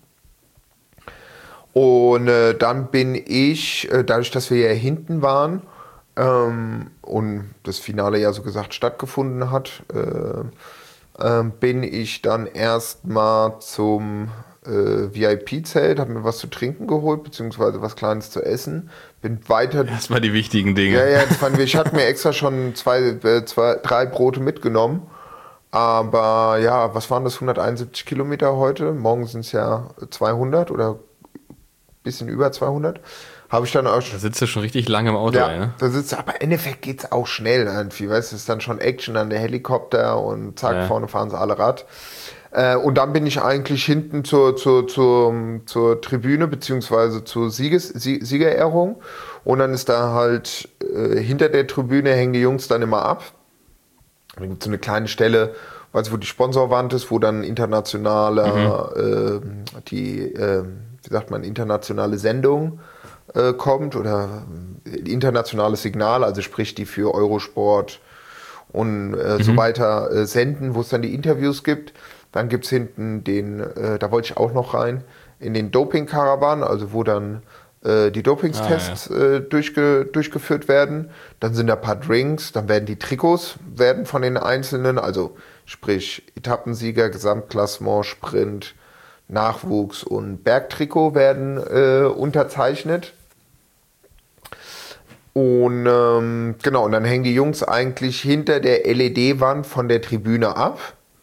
Und äh, dann bin ich, äh, dadurch, dass wir ja hinten waren ähm, und das Finale ja so gesagt stattgefunden hat, äh, äh, bin ich dann erstmal zum äh, V I P-Zelt, habe mir was zu trinken geholt, beziehungsweise was Kleines zu essen. Bin weiter. Erstmal die wichtigen Dinge. Ja, ja, das fanden wir. Ich hatte mir extra schon zwei, äh, zwei, drei Brote mitgenommen. Aber ja, was waren das? hunderteinundsiebzig Kilometer heute. Morgen sind es ja zweihundert oder bisschen über zweihundert. Habe ich dann auch. Da sitzt du schon richtig lange im Auto, ja, ey, ne? Da sitzt, aber im Endeffekt geht es auch schnell irgendwie. Weißt du, es ist dann schon Action an der Helikopter und zack, ja. vorne fahren sie alle Rad. Äh, und dann bin ich eigentlich hinten zur, zur, zur, zur Tribüne beziehungsweise zur Sieges, Sie, Siegerehrung. Und dann ist da halt äh, hinter der Tribüne hängen die Jungs dann immer ab. Dann gibt es so eine kleine Stelle, weißt du, wo die Sponsorwand ist, wo dann internationale, mhm. äh, die, äh, wie sagt man, internationale Sendung äh, kommt oder äh, internationales Signal, also sprich die für Eurosport und äh, mhm. so weiter äh, senden, wo es dann die Interviews gibt. Dann gibt es hinten den, äh, da wollte ich auch noch rein, in den Doping-Karawan, also wo dann äh, die Dopingstests ah, ja. äh, durchge, durchgeführt werden. Dann sind da ein paar Drinks, dann werden die Trikots werden von den Einzelnen, also sprich Etappensieger, Gesamtklassement, Sprint, Nachwuchs und Bergtrikot werden äh, unterzeichnet. Und ähm, genau, und dann hängen die Jungs eigentlich hinter der L E D-Wand von der Tribüne ab.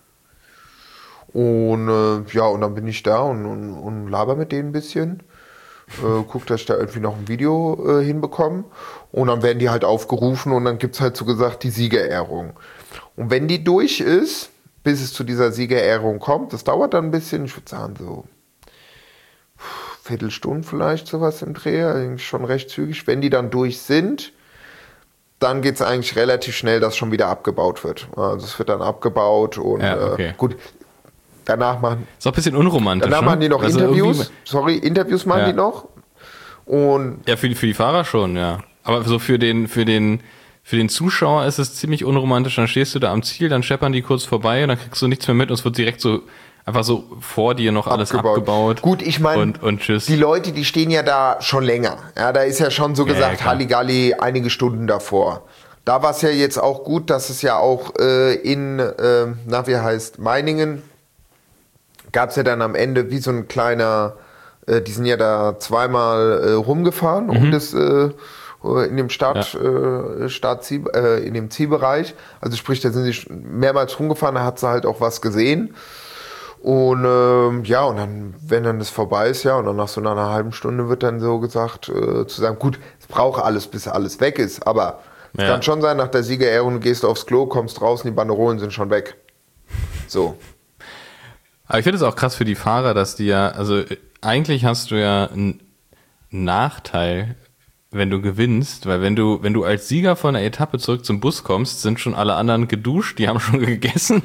Und äh, ja, und dann bin ich da und, und, und laber mit denen ein bisschen. Äh, guck, dass ich da irgendwie noch ein Video äh, hinbekomme. Und dann werden die halt aufgerufen und dann gibt es halt so gesagt die Siegerehrung. Und wenn die durch ist, bis es zu dieser Siegerehrung kommt, das dauert dann ein bisschen, ich würde sagen so Viertelstunde vielleicht sowas im Dreh, eigentlich schon recht zügig. Wenn die dann durch sind, dann geht es eigentlich relativ schnell, dass schon wieder abgebaut wird. Also es wird dann abgebaut und ja, okay. äh, gut. danach machen... Ist auch ein bisschen unromantisch, Danach ne? machen die noch Also Interviews. Sorry, Interviews machen Ja. die noch. Und Ja, für die, für die Fahrer schon, ja. Aber so für den, für den, für den Zuschauer ist es ziemlich unromantisch. Dann stehst du da am Ziel, dann scheppern die kurz vorbei und dann kriegst du nichts mehr mit und es wird direkt so, einfach so vor dir noch alles abgebaut. abgebaut. Gut, ich meine, und, und tschüss. die Leute, die stehen ja da schon länger. Ja, da ist ja schon so Ja, gesagt, ja, klar. Halligalli einige Stunden davor. Da war es ja jetzt auch gut, dass es ja auch äh, in, äh, na wie heißt, Meiningen, gab es ja dann am Ende wie so ein kleiner, äh, die sind ja da zweimal äh, rumgefahren Mhm. um das äh, in dem Start, Ja. äh, Startziel, äh, in dem Zielbereich. Also sprich, da sind sie schon mehrmals rumgefahren, da hat sie halt auch was gesehen. Und ähm, ja, und dann, wenn dann das vorbei ist, ja, und dann nach so einer halben Stunde wird dann so gesagt, äh, zu sagen, gut, es braucht alles, bis alles weg ist, aber es Ja. kann schon sein, nach der Siegerehrung, du gehst aufs Klo, kommst draußen, die Banderolen sind schon weg. So. Aber ich finde es auch krass für die Fahrer, dass die ja, also äh, eigentlich hast du ja einen Nachteil, wenn du gewinnst, weil wenn du, wenn du als Sieger von der Etappe zurück zum Bus kommst, sind schon alle anderen geduscht, die haben schon gegessen,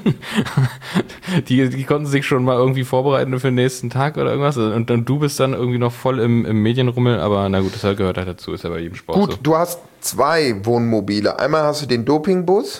die, die konnten sich schon mal irgendwie vorbereiten für den nächsten Tag oder irgendwas und, und du bist dann irgendwie noch voll im, im Medienrummel, aber na gut, das gehört halt dazu, ist ja bei jedem Sport Gut, so. du hast zwei Wohnmobile. Einmal hast du den Dopingbus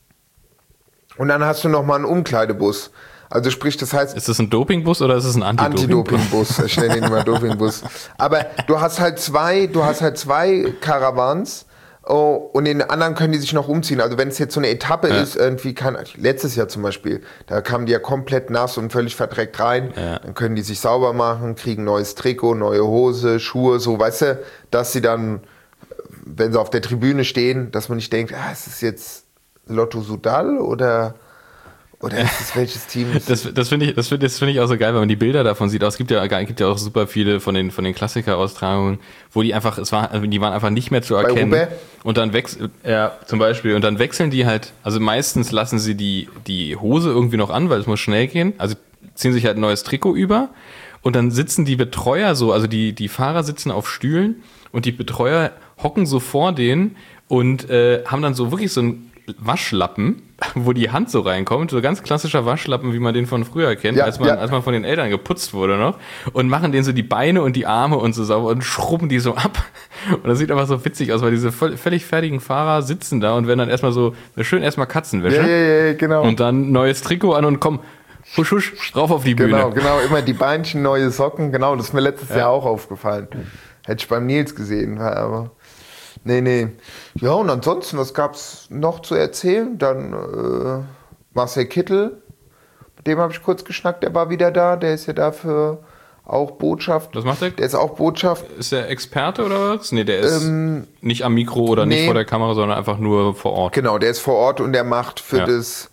und dann hast du nochmal einen Umkleidebus. Also sprich, das heißt, Ist das ein Dopingbus oder ist es ein Anti-Doping? Anti-Doping-Bus, ich nenne ihn immer Doping-Bus. Aber du hast halt zwei, du hast halt zwei Caravans oh, und in den anderen können die sich noch umziehen. Also wenn es jetzt so eine Etappe Ja. ist, irgendwie kann, letztes Jahr zum Beispiel, da kamen die ja komplett nass und völlig verdreckt rein. Ja. Dann können die sich sauber machen, kriegen neues Trikot, neue Hose, Schuhe, so, weißt du, dass sie dann, wenn sie auf der Tribüne stehen, dass man nicht denkt, ah, ist es jetzt Lotto Soudal oder... Oder ist es welches Team? Ist Das, das finde ich, das finde das finde ich auch so geil, wenn man die Bilder davon sieht. Es gibt ja, gibt ja auch super viele von den, von den Klassiker-Austragungen, wo die einfach, es war, die waren einfach nicht mehr zu erkennen. Roubaix? Und dann wechseln, ja, zum Beispiel, und dann wechseln die halt, also meistens lassen sie die, die Hose irgendwie noch an, weil es muss schnell gehen. Also ziehen sich halt ein neues Trikot über. Und dann sitzen die Betreuer so, also die, die Fahrer sitzen auf Stühlen und die Betreuer hocken so vor denen und äh, haben dann so wirklich so ein Waschlappen, wo die Hand so reinkommt, so ganz klassischer Waschlappen, wie man den von früher kennt, Ja, als man, ja. als man von den Eltern geputzt wurde noch, und machen denen so die Beine und die Arme und so sauber und schrubben die so ab. Und das sieht einfach so witzig aus, weil diese voll, völlig fertigen Fahrer sitzen da und werden dann erstmal so, schön erstmal Katzenwäsche. ja, ja, ja, genau. Und dann neues Trikot an und komm, husch, husch, rauf auf die Bühne. Genau, genau, immer die Beinchen, neue Socken, genau, das ist mir letztes Jahr auch aufgefallen. Hätte ich beim Nils gesehen, aber nee, nee. Ja, und ansonsten, was gab's noch zu erzählen? Dann äh, Marcel Kittel, mit dem habe ich kurz geschnackt, der war wieder da, der ist ja dafür auch Botschaft. Was macht der? Der ist auch Botschaft. Ist der Experte oder was? Nee, der ist Ähm, nicht am Mikro oder nicht nee. vor der Kamera, sondern einfach nur vor Ort. Genau, der ist vor Ort und der macht für Ja. das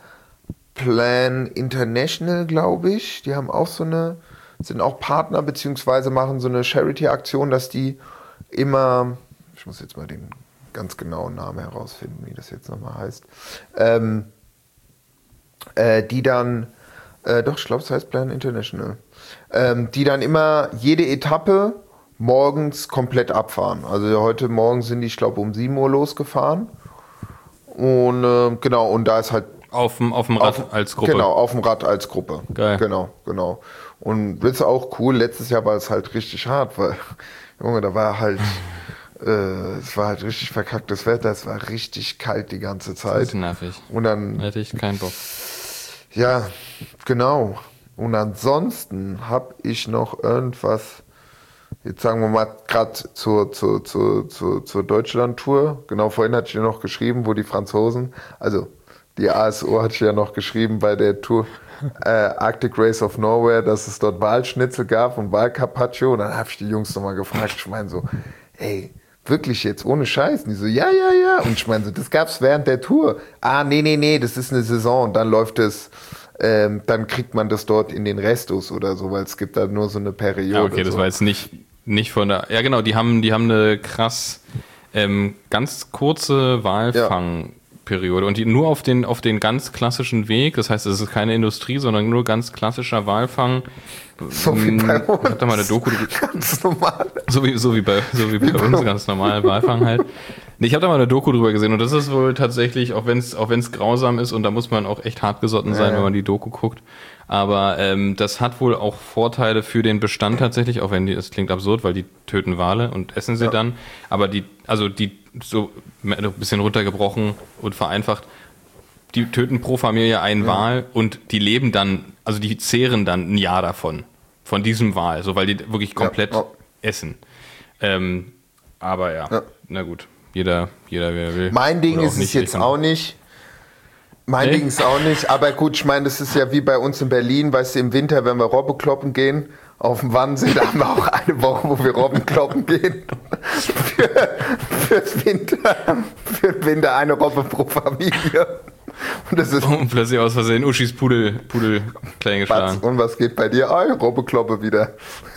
Plan International, glaube ich. Die haben auch so eine, sind auch Partner, beziehungsweise machen so eine Charity-Aktion, dass die immer, ich muss jetzt mal den ganz genauen Namen herausfinden, wie das jetzt nochmal heißt, ähm, äh, die dann, äh, doch, ich glaube, es heißt Plan International, ähm, die dann immer jede Etappe morgens komplett abfahren. Also heute Morgen sind die, ich glaube, um sieben Uhr losgefahren. Und äh, genau, und da ist halt Auf dem, auf dem Rad auf, als Gruppe. Genau, auf dem Rad als Gruppe. Geil. Genau, genau. Und das ist auch cool. Letztes Jahr war es halt richtig hart, weil, Junge, da war halt, äh, es war halt richtig verkacktes Wetter, es war richtig kalt die ganze Das Zeit. ist nervig. Und dann, Hätte ich keinen Bock. ja, genau. Und ansonsten habe ich noch irgendwas, jetzt sagen wir mal gerade zur, zur, zur, zur, zur Deutschland-Tour. Genau, vorhin hatte ich ja noch geschrieben, wo die Franzosen, also die A S O hatte ich ja noch geschrieben bei der Tour äh, Arctic Race of Norway, dass es dort Walschnitzel gab und Walcarpaccio. Und dann habe ich die Jungs nochmal gefragt, ich meine so, ey, wirklich jetzt, ohne Scheiß? Und die so, ja, ja, ja. Und ich meine so, das gab's während der Tour. Ah, nee, nee, nee, das ist eine Saison. Und dann läuft es, ähm, dann kriegt man das dort in den Restos oder so, weil es gibt da nur so eine Periode. Ja, okay, das so. war jetzt nicht, nicht von der. Ja, genau, die haben, die haben eine krass, ähm, ganz kurze Walfangperiode und die nur auf den, auf den ganz klassischen Weg. Das heißt, es ist keine Industrie, sondern nur ganz klassischer Walfang. So wie bei uns. Ich hab da mal eine Doku. Ganz normal. So wie, so wie bei, so wie bei uns, ganz normal Walfang halt. Nee, ich habe da mal eine Doku drüber gesehen und das ist wohl tatsächlich, auch wenn es auch wenn's grausam ist und da muss man auch echt hartgesotten sein, ja, wenn man die Doku guckt. Aber ähm, das hat wohl auch Vorteile für den Bestand tatsächlich, auch wenn die, das klingt absurd, weil die töten Wale und essen sie ja. dann. Aber die, also die, so ein bisschen runtergebrochen und vereinfacht, die töten pro Familie einen ja. Wal und die leben dann, also die zehren dann ein Jahr davon, von diesem Wal, so weil die wirklich komplett ja. oh. essen. Ähm, aber ja, ja, na gut. Jeder, jeder, wer will. Mein Ding ist es jetzt auch nicht. Mein nee? Ding ist auch nicht. Aber gut, ich meine, das ist ja wie bei uns in Berlin, weißt du, im Winter, wenn wir Robben kloppen gehen, auf dem Wannsee, da haben wir auch eine Woche, wo wir Robben kloppen gehen. für, fürs Winter, für den Winter eine Robbe pro Familie. Und, das ist und plötzlich aus Versehen Uschis Pudel, Pudel klein geschlagen. Und was geht bei dir? Oh, Robbe kloppe wieder.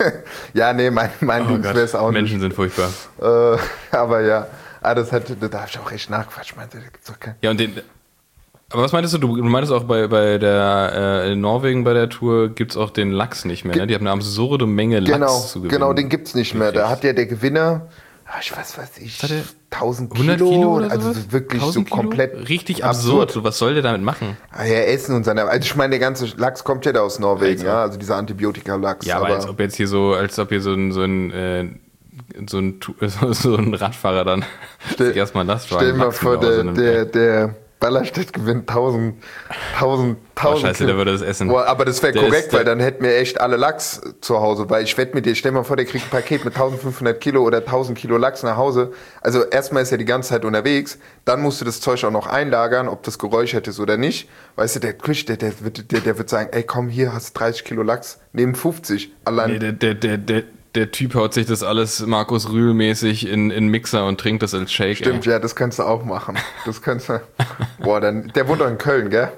Ja, nee, mein, mein oh Ding wäre es auch Menschen nicht. Menschen sind furchtbar. Äh, aber ja. Ah, das hat, da habe ich auch echt nachgequatscht. Ich meinte, da gibt's doch keinen. Ja, und den, aber was meintest du? Du meintest auch bei, bei der, äh, in Norwegen bei der Tour gibt's auch den Lachs nicht mehr, ne? Die haben eine absurde Menge Lachs genau, zu gewinnen. Genau, den gibt's nicht mehr. Da hat ja der Gewinner, ich weiß, weiß ich, tausend Kilo, hundert Kilo oder also sowas? wirklich so Kilo? komplett richtig absurd. absurd. So, was soll der damit machen? Ah ja, Essen und seine, also ich meine, der ganze Lachs kommt ja da aus Norwegen, also, ja, also dieser Antibiotika-Lachs. Ja, aber, aber als ob jetzt hier so, als ob hier so ein, so ein, äh, so ein, so ein Radfahrer dann stell, sich erstmal das Stell dir mal vor, der, der, der Ballerstedt gewinnt tausend, tausend, tausend. Oh, scheiße, der würde das essen. Boah, aber das wäre korrekt, weil dann hätten wir echt alle Lachs zu Hause, weil ich wette mit dir, stell dir mal vor, der kriegt ein Paket mit eintausendfünfhundert Kilo oder tausend Kilo Lachs nach Hause. Also erstmal ist er die ganze Zeit unterwegs, dann musst du das Zeug auch noch einlagern, ob das geräuchert ist oder nicht. Weißt du, der Küche, der, der, der, der wird sagen, ey komm, hier hast du dreißig Kilo Lachs, nehmen fünfzig. Allein. Nee, der, der, der, der Der Typ haut sich das alles Markus Rühl-mäßig in in Mixer und trinkt das als Shake. Stimmt, ey. Ja, das kannst du auch machen. Das kannst du. Boah, dann, der wohnt doch in Köln, gell?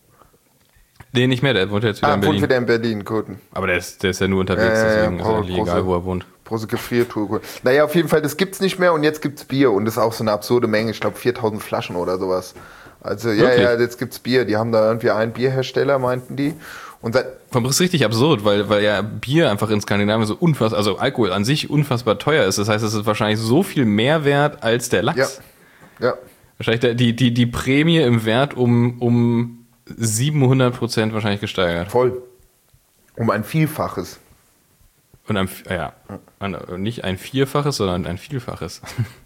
Nee, nicht mehr, der wohnt jetzt wieder ah, in Berlin. wohnt wieder in Berlin, gut. Aber der ist, der ist ja nur unterwegs, äh, deswegen ja, ist ja egal, wo er wohnt. Große Gefriertour. Naja, auf jeden Fall, das gibt's nicht mehr und jetzt gibt's Bier und das ist auch so eine absurde Menge, ich glaube viertausend Flaschen oder sowas. Also, ja, Wirklich? ja, jetzt gibt's Bier. Die haben da irgendwie einen Bierhersteller, meinten die. Und seit das ist richtig absurd, weil, weil ja Bier einfach in Skandinavien so unfassbar, also Alkohol an sich unfassbar teuer ist. Das heißt, es ist wahrscheinlich so viel mehr wert als der Lachs. Ja. ja. Wahrscheinlich der, die, die, die Prämie im Wert um, um siebenhundert Prozent wahrscheinlich gesteigert. Voll. Um ein Vielfaches. Und ein, ja, nicht ein Vierfaches, sondern ein Vielfaches.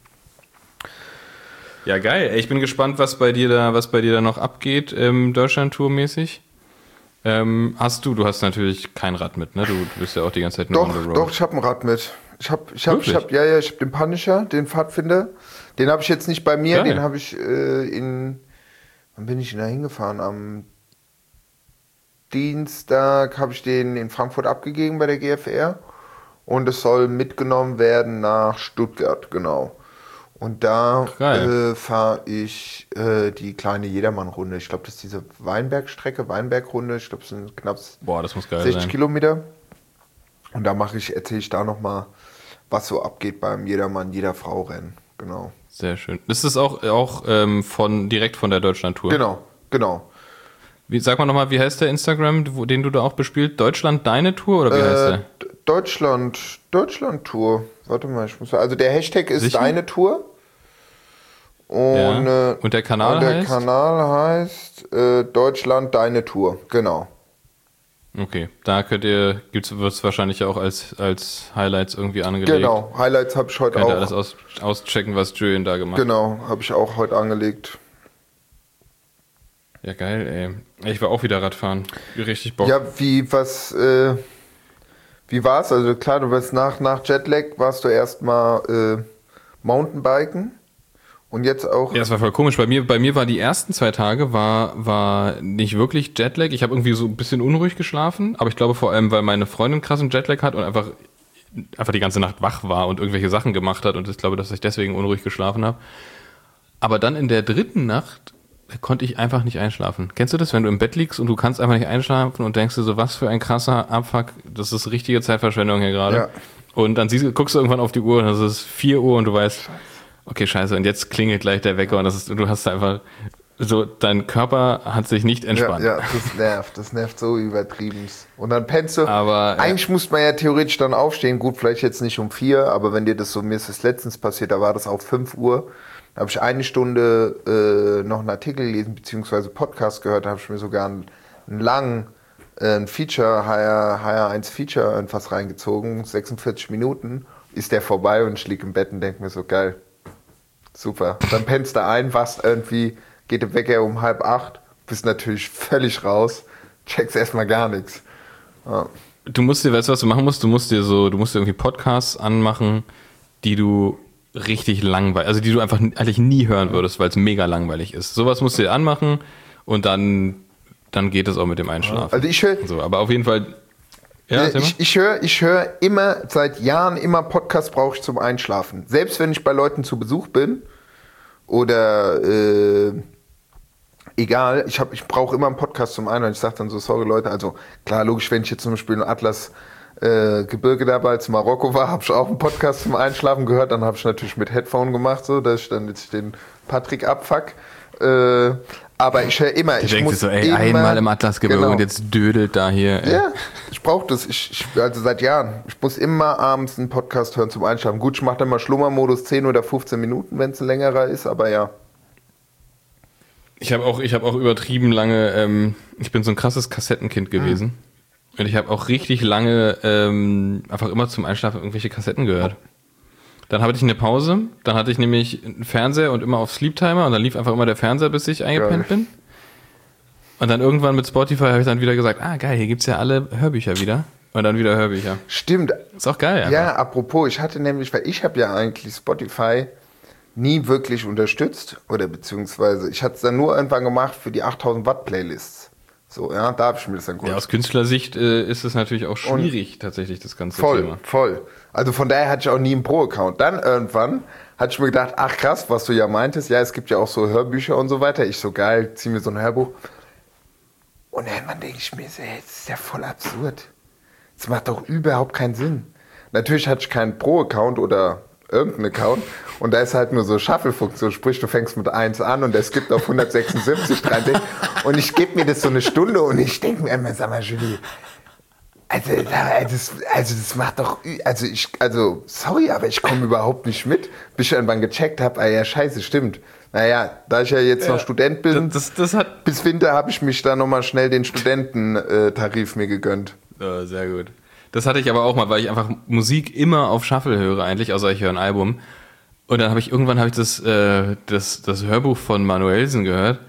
Ja, geil. Ich bin gespannt, was bei dir da, was bei dir da noch abgeht, ähm, Deutschland-Tour-mäßig. Ähm, hast du, du hast natürlich kein Rad mit, ne? Du, du bist ja auch die ganze Zeit nur doch, on the road. Doch, ich habe ein Rad mit. Ich habe, ich habe, ich habe, ja, ja, ich habe den Punisher, den Pfadfinder. Den habe ich jetzt nicht bei mir, geil. Den habe ich äh, in, wann bin ich denn da hingefahren? Am Dienstag habe ich den in Frankfurt abgegeben bei der G F R und es soll mitgenommen werden nach Stuttgart, genau. Und da äh, fahre ich äh, die kleine Jedermann-Runde. Ich glaube, das ist diese Weinbergstrecke, Weinbergrunde. Ich glaube, es sind knapp Boah, das muss geil sechzig sein. Kilometer. Und da mache ich, erzähle ich da nochmal, was so abgeht beim Jedermann, jeder Frau Rennen. Genau. Sehr schön. Das ist auch, auch ähm, von, direkt von der Deutschland-Tour. Genau, genau. Wie, sag mal nochmal, wie heißt der Instagram, wo, den du da auch bespielst? Deutschland deine Tour oder wie äh, heißt der? Deutschland, Deutschland Tour. Warte mal, ich muss. Also der Hashtag ist Sicher? Deine Tour. Und, ja. und der Kanal und der heißt? Der Kanal heißt äh, Deutschland Deine Tour. Genau. Okay, da könnt ihr, wird es wahrscheinlich auch als, als Highlights irgendwie angelegt. Genau, Highlights habe ich heute könnt auch. Könnt ihr alles aus, auschecken, was Julian da gemacht hat. Genau, habe ich auch heute angelegt. Ja, geil, ey. Ich war auch wieder Radfahren. Richtig Bock. Ja, wie, was, äh, wie war's? Also klar, du warst nach, nach Jetlag, warst du erstmal äh, Mountainbiken und jetzt auch... Ja, das war voll komisch. Bei mir, bei mir war die ersten zwei Tage war, war nicht wirklich Jetlag. Ich habe irgendwie so ein bisschen unruhig geschlafen, aber ich glaube vor allem, weil meine Freundin krassen Jetlag hat und einfach, einfach die ganze Nacht wach war und irgendwelche Sachen gemacht hat und ich glaube, dass ich deswegen unruhig geschlafen habe. Aber dann in der dritten Nacht konnte ich einfach nicht einschlafen. Kennst du das, wenn du im Bett liegst und du kannst einfach nicht einschlafen und denkst dir so, was für ein krasser Abfuck, das ist richtige Zeitverschwendung hier gerade. Ja. Und dann siehst, guckst du irgendwann auf die Uhr und es ist vier Uhr und du weißt, okay, scheiße, und jetzt klingelt gleich der Wecker und das ist, du hast einfach so, dein Körper hat sich nicht entspannt. Ja, ja, das nervt, das nervt so übertrieben. Und dann pennst du, aber, eigentlich ja. muss man ja theoretisch dann aufstehen, gut, vielleicht jetzt nicht um vier, aber wenn dir das so, mir ist das letztens passiert, da war das auch fünf Uhr, da habe ich eine Stunde äh, noch einen Artikel gelesen, beziehungsweise Podcast gehört, da habe ich mir sogar einen, einen langen äh, ein Feature, H R eins Feature irgendwas reingezogen, sechsundvierzig Minuten, ist der vorbei und ich liege im Bett und denke mir so, geil, super. Dann pennst du ein, wachst irgendwie, geht der Wecker um halb acht, bist natürlich völlig raus, checkst erstmal gar nichts. Ja. Du musst dir, weißt du, was du machen musst? Du musst dir so, du musst dir irgendwie Podcasts anmachen, die du richtig langweilig, also die du einfach eigentlich nie hören würdest, weil es mega langweilig ist. Sowas musst du dir anmachen und dann, dann geht es auch mit dem Einschlafen. Also ich höre, so, aber auf jeden Fall, ja, ich, ich höre, ich höre immer, seit Jahren immer Podcasts brauche ich zum Einschlafen. Selbst wenn ich bei Leuten zu Besuch bin oder äh, egal, ich, hab, ich brauche immer einen Podcast zum Einhören. Ich sage dann so, sorry Leute, also klar, logisch, wenn ich jetzt zum Beispiel in Atlas äh, Gebirge dabei als Marokko war, habe ich auch einen Podcast zum Einschlafen gehört. Dann habe ich natürlich mit Headphone gemacht, so, dass ich dann jetzt den Patrick abfuck. Äh, aber ich höre immer, du ich denkst muss dir so, ey, immer, einmal im Atlasgebirge genau. und jetzt dödelt da hier. Ey. Ja, ich brauche das, ich, ich, also seit Jahren. Ich muss immer abends einen Podcast hören zum Einschlafen. Gut, ich mache dann mal Schlummermodus zehn oder fünfzehn Minuten, wenn es ein längerer ist, aber ja. Ich habe auch, ich habe auch übertrieben lange, ähm, ich bin so ein krasses Kassettenkind gewesen. Mhm. Und ich habe auch richtig lange ähm, einfach immer zum Einschlafen irgendwelche Kassetten gehört. Dann hatte ich eine Pause, dann hatte ich nämlich einen Fernseher und immer auf Sleep-Timer und dann lief einfach immer der Fernseher, bis ich eingepennt bin. Und dann irgendwann mit Spotify habe ich dann wieder gesagt, ah geil, hier gibt's ja alle Hörbücher wieder. Und dann wieder Hörbücher. Stimmt. Ist auch geil, ja. Ja, apropos, ich hatte nämlich, weil ich habe ja eigentlich Spotify nie wirklich unterstützt oder beziehungsweise ich hatte es dann nur irgendwann gemacht für die achttausend Watt Playlists. So, ja, da habe ich mir das dann geholt. Ja, aus Künstlersicht äh, ist es natürlich auch schwierig, und tatsächlich, das ganze voll, Thema. Voll, voll. Also von daher hatte ich auch nie einen Pro-Account. Dann irgendwann hatte ich mir gedacht, ach krass, was du ja meintest, ja, es gibt ja auch so Hörbücher und so weiter. Ich so, geil, zieh mir so ein Hörbuch. Und irgendwann denke ich mir, das ist ja voll absurd. Das macht doch überhaupt keinen Sinn. Natürlich hatte ich keinen Pro-Account oder irgendeinen Account und da ist halt nur so Shuffle-Funktion, sprich du fängst mit eins an und der skippt auf hundertsechsundsiebzig, dreiundsechzig und ich gebe mir das so eine Stunde und ich denke mir immer, sag mal Julie, also das, also das macht doch, also ich, also sorry, aber ich komme überhaupt nicht mit, bis ich irgendwann gecheckt habe, ah ja scheiße, stimmt. Naja, da ich ja jetzt ja, noch Student bin, das, das hat bis Winter habe ich mich da nochmal schnell den Studententarif mir gegönnt. Oh, sehr gut. Das hatte ich aber auch mal, weil ich einfach Musik immer auf Shuffle höre eigentlich, außer ich höre ein Album. Und dann habe ich irgendwann habe ich das, äh, das, das Hörbuch von Manuelsen gehört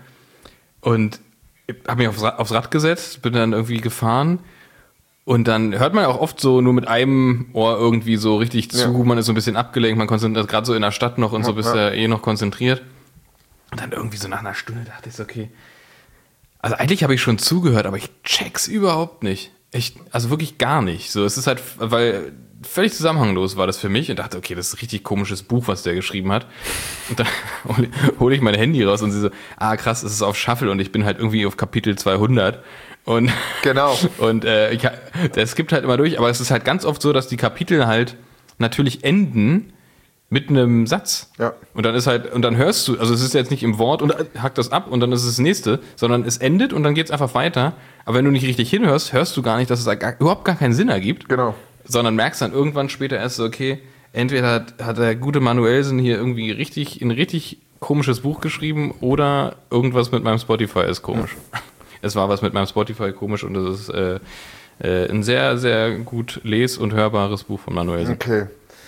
und habe mich aufs Rad, aufs Rad gesetzt, bin dann irgendwie gefahren und dann hört man auch oft so nur mit einem Ohr irgendwie so richtig zu, ja. Man ist so ein bisschen abgelenkt, man konzentriert gerade so in der Stadt noch und so bist ja eh noch konzentriert. Und dann irgendwie so nach einer Stunde dachte ich so, okay, also eigentlich habe ich schon zugehört, aber ich check's überhaupt nicht. Ich, also wirklich gar nicht. So, es ist halt, weil völlig zusammenhanglos war das für mich und dachte, okay, das ist ein richtig komisches Buch, was der geschrieben hat. Und dann hole ich mein Handy raus und sie so, ah krass, es ist auf Shuffle und ich bin halt irgendwie auf Kapitel zweihundert. Und, genau. Und äh, ich, das gibt halt immer durch, aber es ist halt ganz oft so, dass die Kapitel halt natürlich enden mit einem Satz. Ja. Und dann ist halt, und dann hörst du, also es ist jetzt nicht im Wort und hackt das ab und dann ist es das nächste, sondern es endet und dann geht's einfach weiter. Aber wenn du nicht richtig hinhörst, hörst du gar nicht, dass es gar, überhaupt gar keinen Sinn ergibt. Genau. Sondern merkst dann irgendwann später erst so, okay, entweder hat, hat der gute Manuelsen hier irgendwie richtig, ein richtig komisches Buch geschrieben oder irgendwas mit meinem Spotify ist komisch. Ja. Es war was mit meinem Spotify komisch und das ist äh, äh, ein sehr, sehr gut les- und hörbares Buch von Manuelsen. Okay.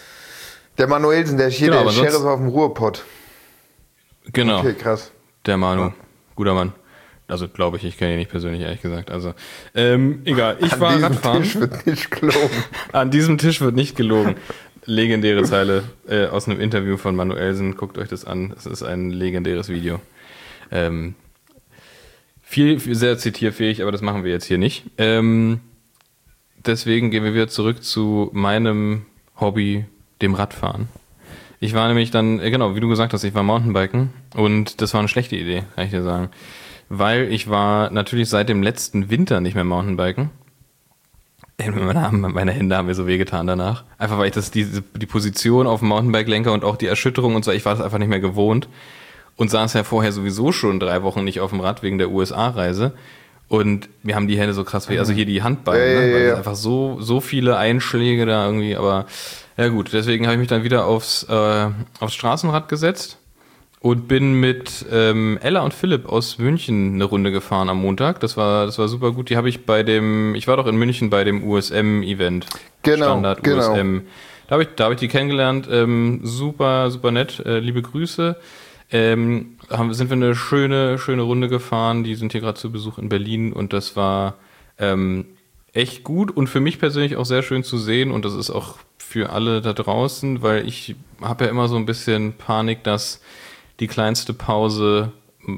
Der Manuelsen, der ist hier, genau, der Sheriff auf dem Ruhrpott. Genau. Okay, krass. Der Manu. Ja. Guter Mann. Also glaube ich, ich kenne ihn nicht persönlich, ehrlich gesagt. Also, ähm, egal. Ich An war diesem Radfahren. Tisch wird nicht gelogen. An diesem Tisch wird nicht gelogen. Legendäre Zeile äh, aus einem Interview von Manuelsen. Guckt euch das an. Es ist ein legendäres Video. Ähm, viel, viel, sehr zitierfähig, aber das machen wir jetzt hier nicht. Ähm, deswegen gehen wir wieder zurück zu meinem Hobby, dem Radfahren. Ich war nämlich dann, genau, wie du gesagt hast, ich war Mountainbiken und das war eine schlechte Idee, kann ich dir sagen. Weil ich war natürlich seit dem letzten Winter nicht mehr Mountainbiken. Meine, meine Hände haben mir so wehgetan danach. Einfach weil ich das, die, die Position auf dem Mountainbike-Lenker und auch die Erschütterung und so, ich war das einfach nicht mehr gewohnt. und saß ja vorher sowieso schon drei Wochen nicht auf dem Rad wegen der U S A-Reise. Und mir haben die Hände so krass weh, also hier die Handballen, ja, ne? ja, Weil ja. es einfach so, so viele Einschläge da irgendwie, aber ja gut, deswegen habe ich mich dann wieder aufs, äh, aufs Straßenrad gesetzt und bin mit ähm, Ella und Philipp aus München eine Runde gefahren am Montag. Das war, das war super gut. Die habe ich bei dem, ich war doch in München bei dem U S M-Event. Genau, Standard genau. U S M. Da habe ich, da habe ich die kennengelernt. Ähm, super, super nett. Äh, liebe Grüße. Ähm, haben, sind wir eine schöne, schöne Runde gefahren. Die sind hier gerade zu Besuch in Berlin und das war ähm, echt gut und für mich persönlich auch sehr schön zu sehen und das ist auch für alle da draußen, weil ich habe ja immer so ein bisschen Panik, dass die kleinste Pause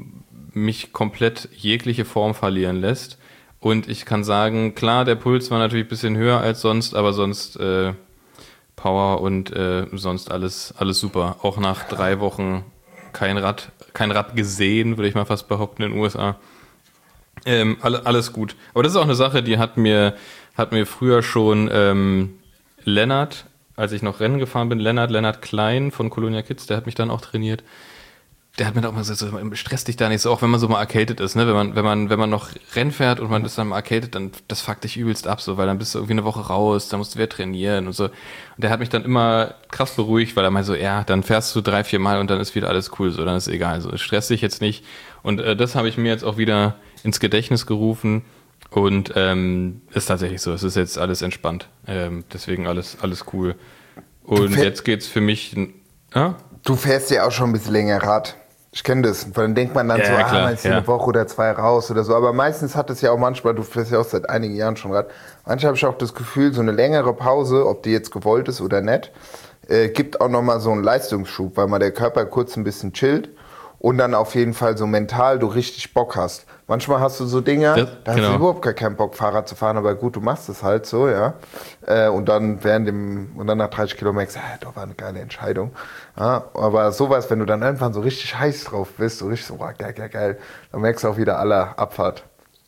mich komplett jegliche Form verlieren lässt. Und ich kann sagen, klar, der Puls war natürlich ein bisschen höher als sonst, aber sonst äh, Power und äh, sonst alles, alles super. Auch nach drei Wochen kein Rad, kein Rad gesehen, würde ich mal fast behaupten, in den U S A. Ähm, alle, alles gut. Aber das ist auch eine Sache, die hat mir, hat mir früher schon ähm, Lennart, als ich noch Rennen gefahren bin, Lennart, Lennart Klein von Colonia Kids, der hat mich dann auch trainiert. Der hat mir da auch mal gesagt, so, stress dich da nicht so, auch wenn man so mal erkältet ist, ne? Wenn man, wenn man, wenn man noch Rennen fährt und man ist dann mal erkältet, dann, das fuckt dich übelst ab, so, weil dann bist du irgendwie eine Woche raus, dann musst du wieder trainieren und so. Und der hat mich dann immer krass beruhigt, weil er meinte so, ja, dann fährst du drei, vier Mal und dann ist wieder alles cool, so, dann ist egal, so, stress dich jetzt nicht. Und äh, das habe ich mir jetzt auch wieder ins Gedächtnis gerufen und ähm, ist tatsächlich so, es ist jetzt alles entspannt, ähm, deswegen alles, alles cool. Und jetzt geht's für mich, ja? Du fährst ja auch schon ein bisschen länger Rad. Ich kenne das, weil dann denkt man dann Ja, so, ja, ah, klar, man ist hier ja. eine Woche oder zwei raus oder so. Aber meistens hat es ja auch manchmal, du fährst ja auch seit einigen Jahren schon Rad, manchmal habe ich auch das Gefühl, so eine längere Pause, ob die jetzt gewollt ist oder nicht, äh, gibt auch nochmal so einen Leistungsschub, weil mal der Körper kurz ein bisschen chillt und dann auf jeden Fall so mental du richtig Bock hast. Manchmal hast du so Dinge, Das, da hast genau. du überhaupt gar keinen Bock, Fahrrad zu fahren, aber gut, du machst es halt so, ja. Äh, und dann während dem, und dann nach dreißig Kilometern, ah, das war eine geile Entscheidung. Ja, aber sowas, wenn du dann irgendwann so richtig heiß drauf bist, so richtig so, oh, geil, geil, geil, dann merkst du auch wieder aller Abfahrt.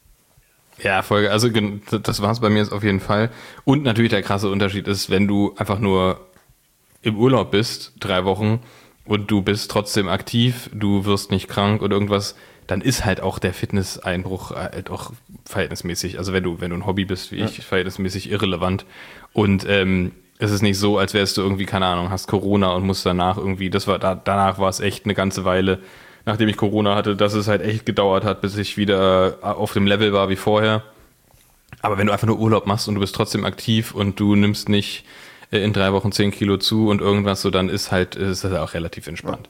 Ja, Folge, also gen- das war's bei mir jetzt auf jeden Fall. Und natürlich der krasse Unterschied ist, wenn du einfach nur im Urlaub bist, drei Wochen, und du bist trotzdem aktiv, du wirst nicht krank oder irgendwas, dann ist halt auch der Fitnesseinbruch halt auch verhältnismäßig, also wenn du, wenn du ein Hobby bist wie ich, verhältnismäßig irrelevant. Und ähm, es ist nicht so, als wärst du irgendwie, keine Ahnung, hast Corona und musst danach irgendwie, das war da, danach war es echt eine ganze Weile, nachdem ich Corona hatte, dass es halt echt gedauert hat, bis ich wieder auf dem Level war wie vorher. Aber wenn du einfach nur Urlaub machst und du bist trotzdem aktiv und du nimmst nicht äh, in drei Wochen zehn Kilo zu und irgendwas, so dann ist halt, ist das auch relativ entspannt.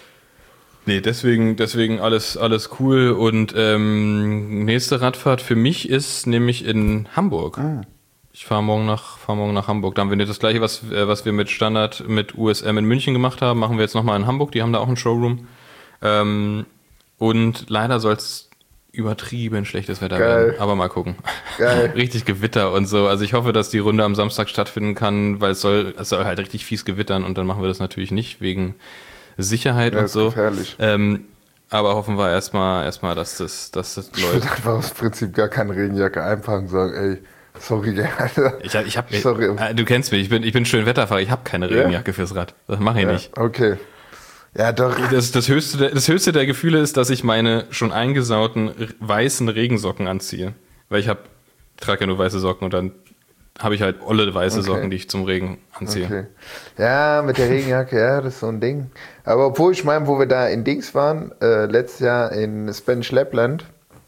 Nee, deswegen, deswegen alles, alles cool. Und ähm, nächste Radfahrt für mich ist nämlich in Hamburg. Ah. Ich fahre morgen nach, fahr morgen nach Hamburg. Da haben wir das gleiche, was, äh, was wir mit Standard mit U S M in München gemacht haben, machen wir jetzt nochmal in Hamburg. Die haben da auch einen Showroom. Ähm, und leider soll es übertrieben schlechtes Wetter Geil. werden. Aber mal gucken. Geil. Richtig Gewitter und so. Also ich hoffe, dass die Runde am Samstag stattfinden kann, weil es soll, es soll halt richtig fies gewittern und dann machen wir das natürlich nicht wegen Sicherheit Ja, und ist so. gefährlich. Ähm, aber hoffen wir erstmal, erstmal, dass das, dass das Ich würde läuft. einfach aus Prinzip gar keine Regenjacke einpacken und sagen, ey, sorry, Alter. Ich, ich hab, Sorry. äh, du kennst mich, ich bin, ich bin schön Wetterfahrer, ich habe keine Ja? Regenjacke fürs Rad. Das mache ich Ja, nicht. okay. Ja, doch. Das, das, höchste, der- das höchste der Gefühle ist, dass ich meine schon eingesauten r- weißen Regensocken anziehe. Weil ich habe, trage ja nur weiße Socken und dann habe ich halt olle weiße Okay. Socken, die ich zum Regen anziehe. Okay. Ja, mit der Regenjacke, ja, das ist so ein Ding. Aber obwohl ich meine, wo wir da in Dings waren, äh, letztes Jahr in Spanish Lapland,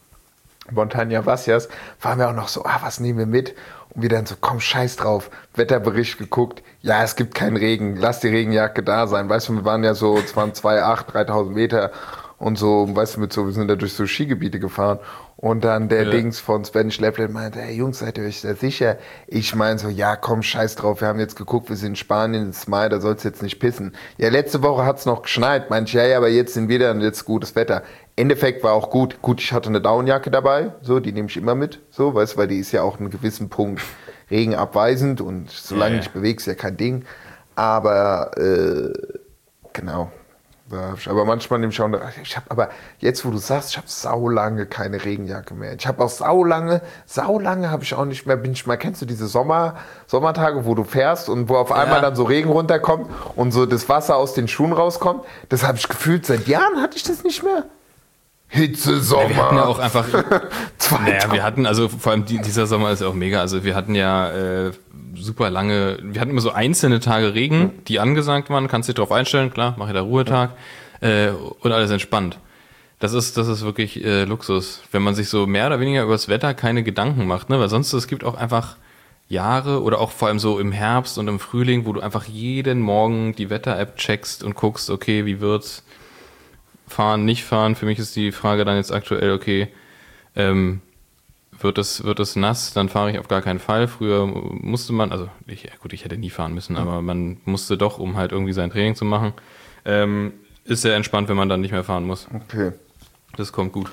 Montaña Vacias, waren wir auch noch so, ah, was nehmen wir mit? Und wir dann so, komm, scheiß drauf. Wetterbericht geguckt, ja, es gibt keinen Regen, lass die Regenjacke da sein. Weißt du, wir waren ja so, es waren zwei Komma acht, dreitausend Meter und so, weißt du, mit so, wir sind da durch so Skigebiete gefahren. Und dann der Ja. Dings von Spanish Lapland meinte, hey Jungs, seid ihr euch da sicher? Ich meine so, ja komm, scheiß drauf, wir haben jetzt geguckt, wir sind in Spanien, es ist Mai, da soll's jetzt nicht pissen. Ja, letzte Woche hat's noch geschneit, meinte ich, ja, ja, aber jetzt sind wir dann, jetzt gutes Wetter. Endeffekt war auch gut. Gut, ich hatte eine Daunenjacke dabei, so, die nehme ich immer mit, so, weißt du, weil die ist ja auch einen gewissen Punkt regenabweisend und solange Ja, ja. ich bewege, ist ja kein Ding. Aber, äh, genau. Ja, aber manchmal nehme ich auch, ich habe aber jetzt, wo du sagst, ich habe saulange keine Regenjacke mehr. Ich habe auch saulange, saulange habe ich auch nicht mehr, bin ich mal, kennst du diese Sommer, Sommertage, wo du fährst und wo auf einmal Ja. dann so Regen runterkommt und so das Wasser aus den Schuhen rauskommt? Das habe ich gefühlt, seit Jahren hatte ich das nicht mehr. Hitze, Sommer. Wir hatten ja auch einfach, Zwei naja, Tage. wir hatten, also vor allem die, dieser Sommer ist ja auch mega, also wir hatten ja äh, super lange, wir hatten immer so einzelne Tage Regen, die angesagt waren, kannst dich drauf einstellen, klar, mach ich da Ruhetag äh, und alles entspannt. Das ist, das ist wirklich äh, Luxus, wenn man sich so mehr oder weniger über das Wetter keine Gedanken macht, ne? Weil sonst, es gibt auch einfach Jahre oder auch vor allem so im Herbst und im Frühling, wo du einfach jeden Morgen die Wetter-App checkst und guckst, okay, wie wird's? Fahren, nicht fahren. Für mich ist die Frage dann jetzt aktuell, okay, ähm, wird es, wird es nass, dann fahre ich auf gar keinen Fall. Früher musste man, also ich, ja gut, ich hätte nie fahren müssen, aber man musste doch, um halt irgendwie sein Training zu machen. Ähm, ist sehr entspannt, wenn man dann nicht mehr fahren muss. Okay. Das kommt gut.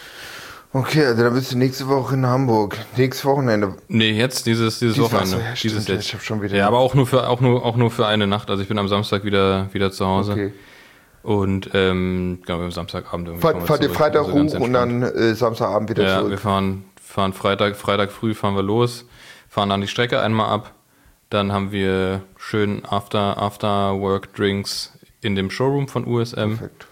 Okay, also dann bist du nächste Woche in Hamburg. Nächstes Wochenende. Nee, jetzt dieses, dieses Dies- Wochenende. Achso, ja, stimmt, dieses ja, jetzt. ich hab schon wieder- Ja, aber auch nur für, auch nur, auch nur für eine Nacht. Also ich bin am Samstag wieder, wieder zu Hause. Okay. Und ähm, genau, am Samstagabend irgendwie. Fahrt kommen wir fahrt ihr zurück. Freitag Also ganz hoch und entspannt. dann äh, Samstagabend wieder Ja, wir zurück. fahren, fahren Freitag, Freitag früh fahren wir los, fahren dann die Strecke einmal ab. Dann haben wir schön After, After Work Drinks in dem Showroom von U S M. Perfekt.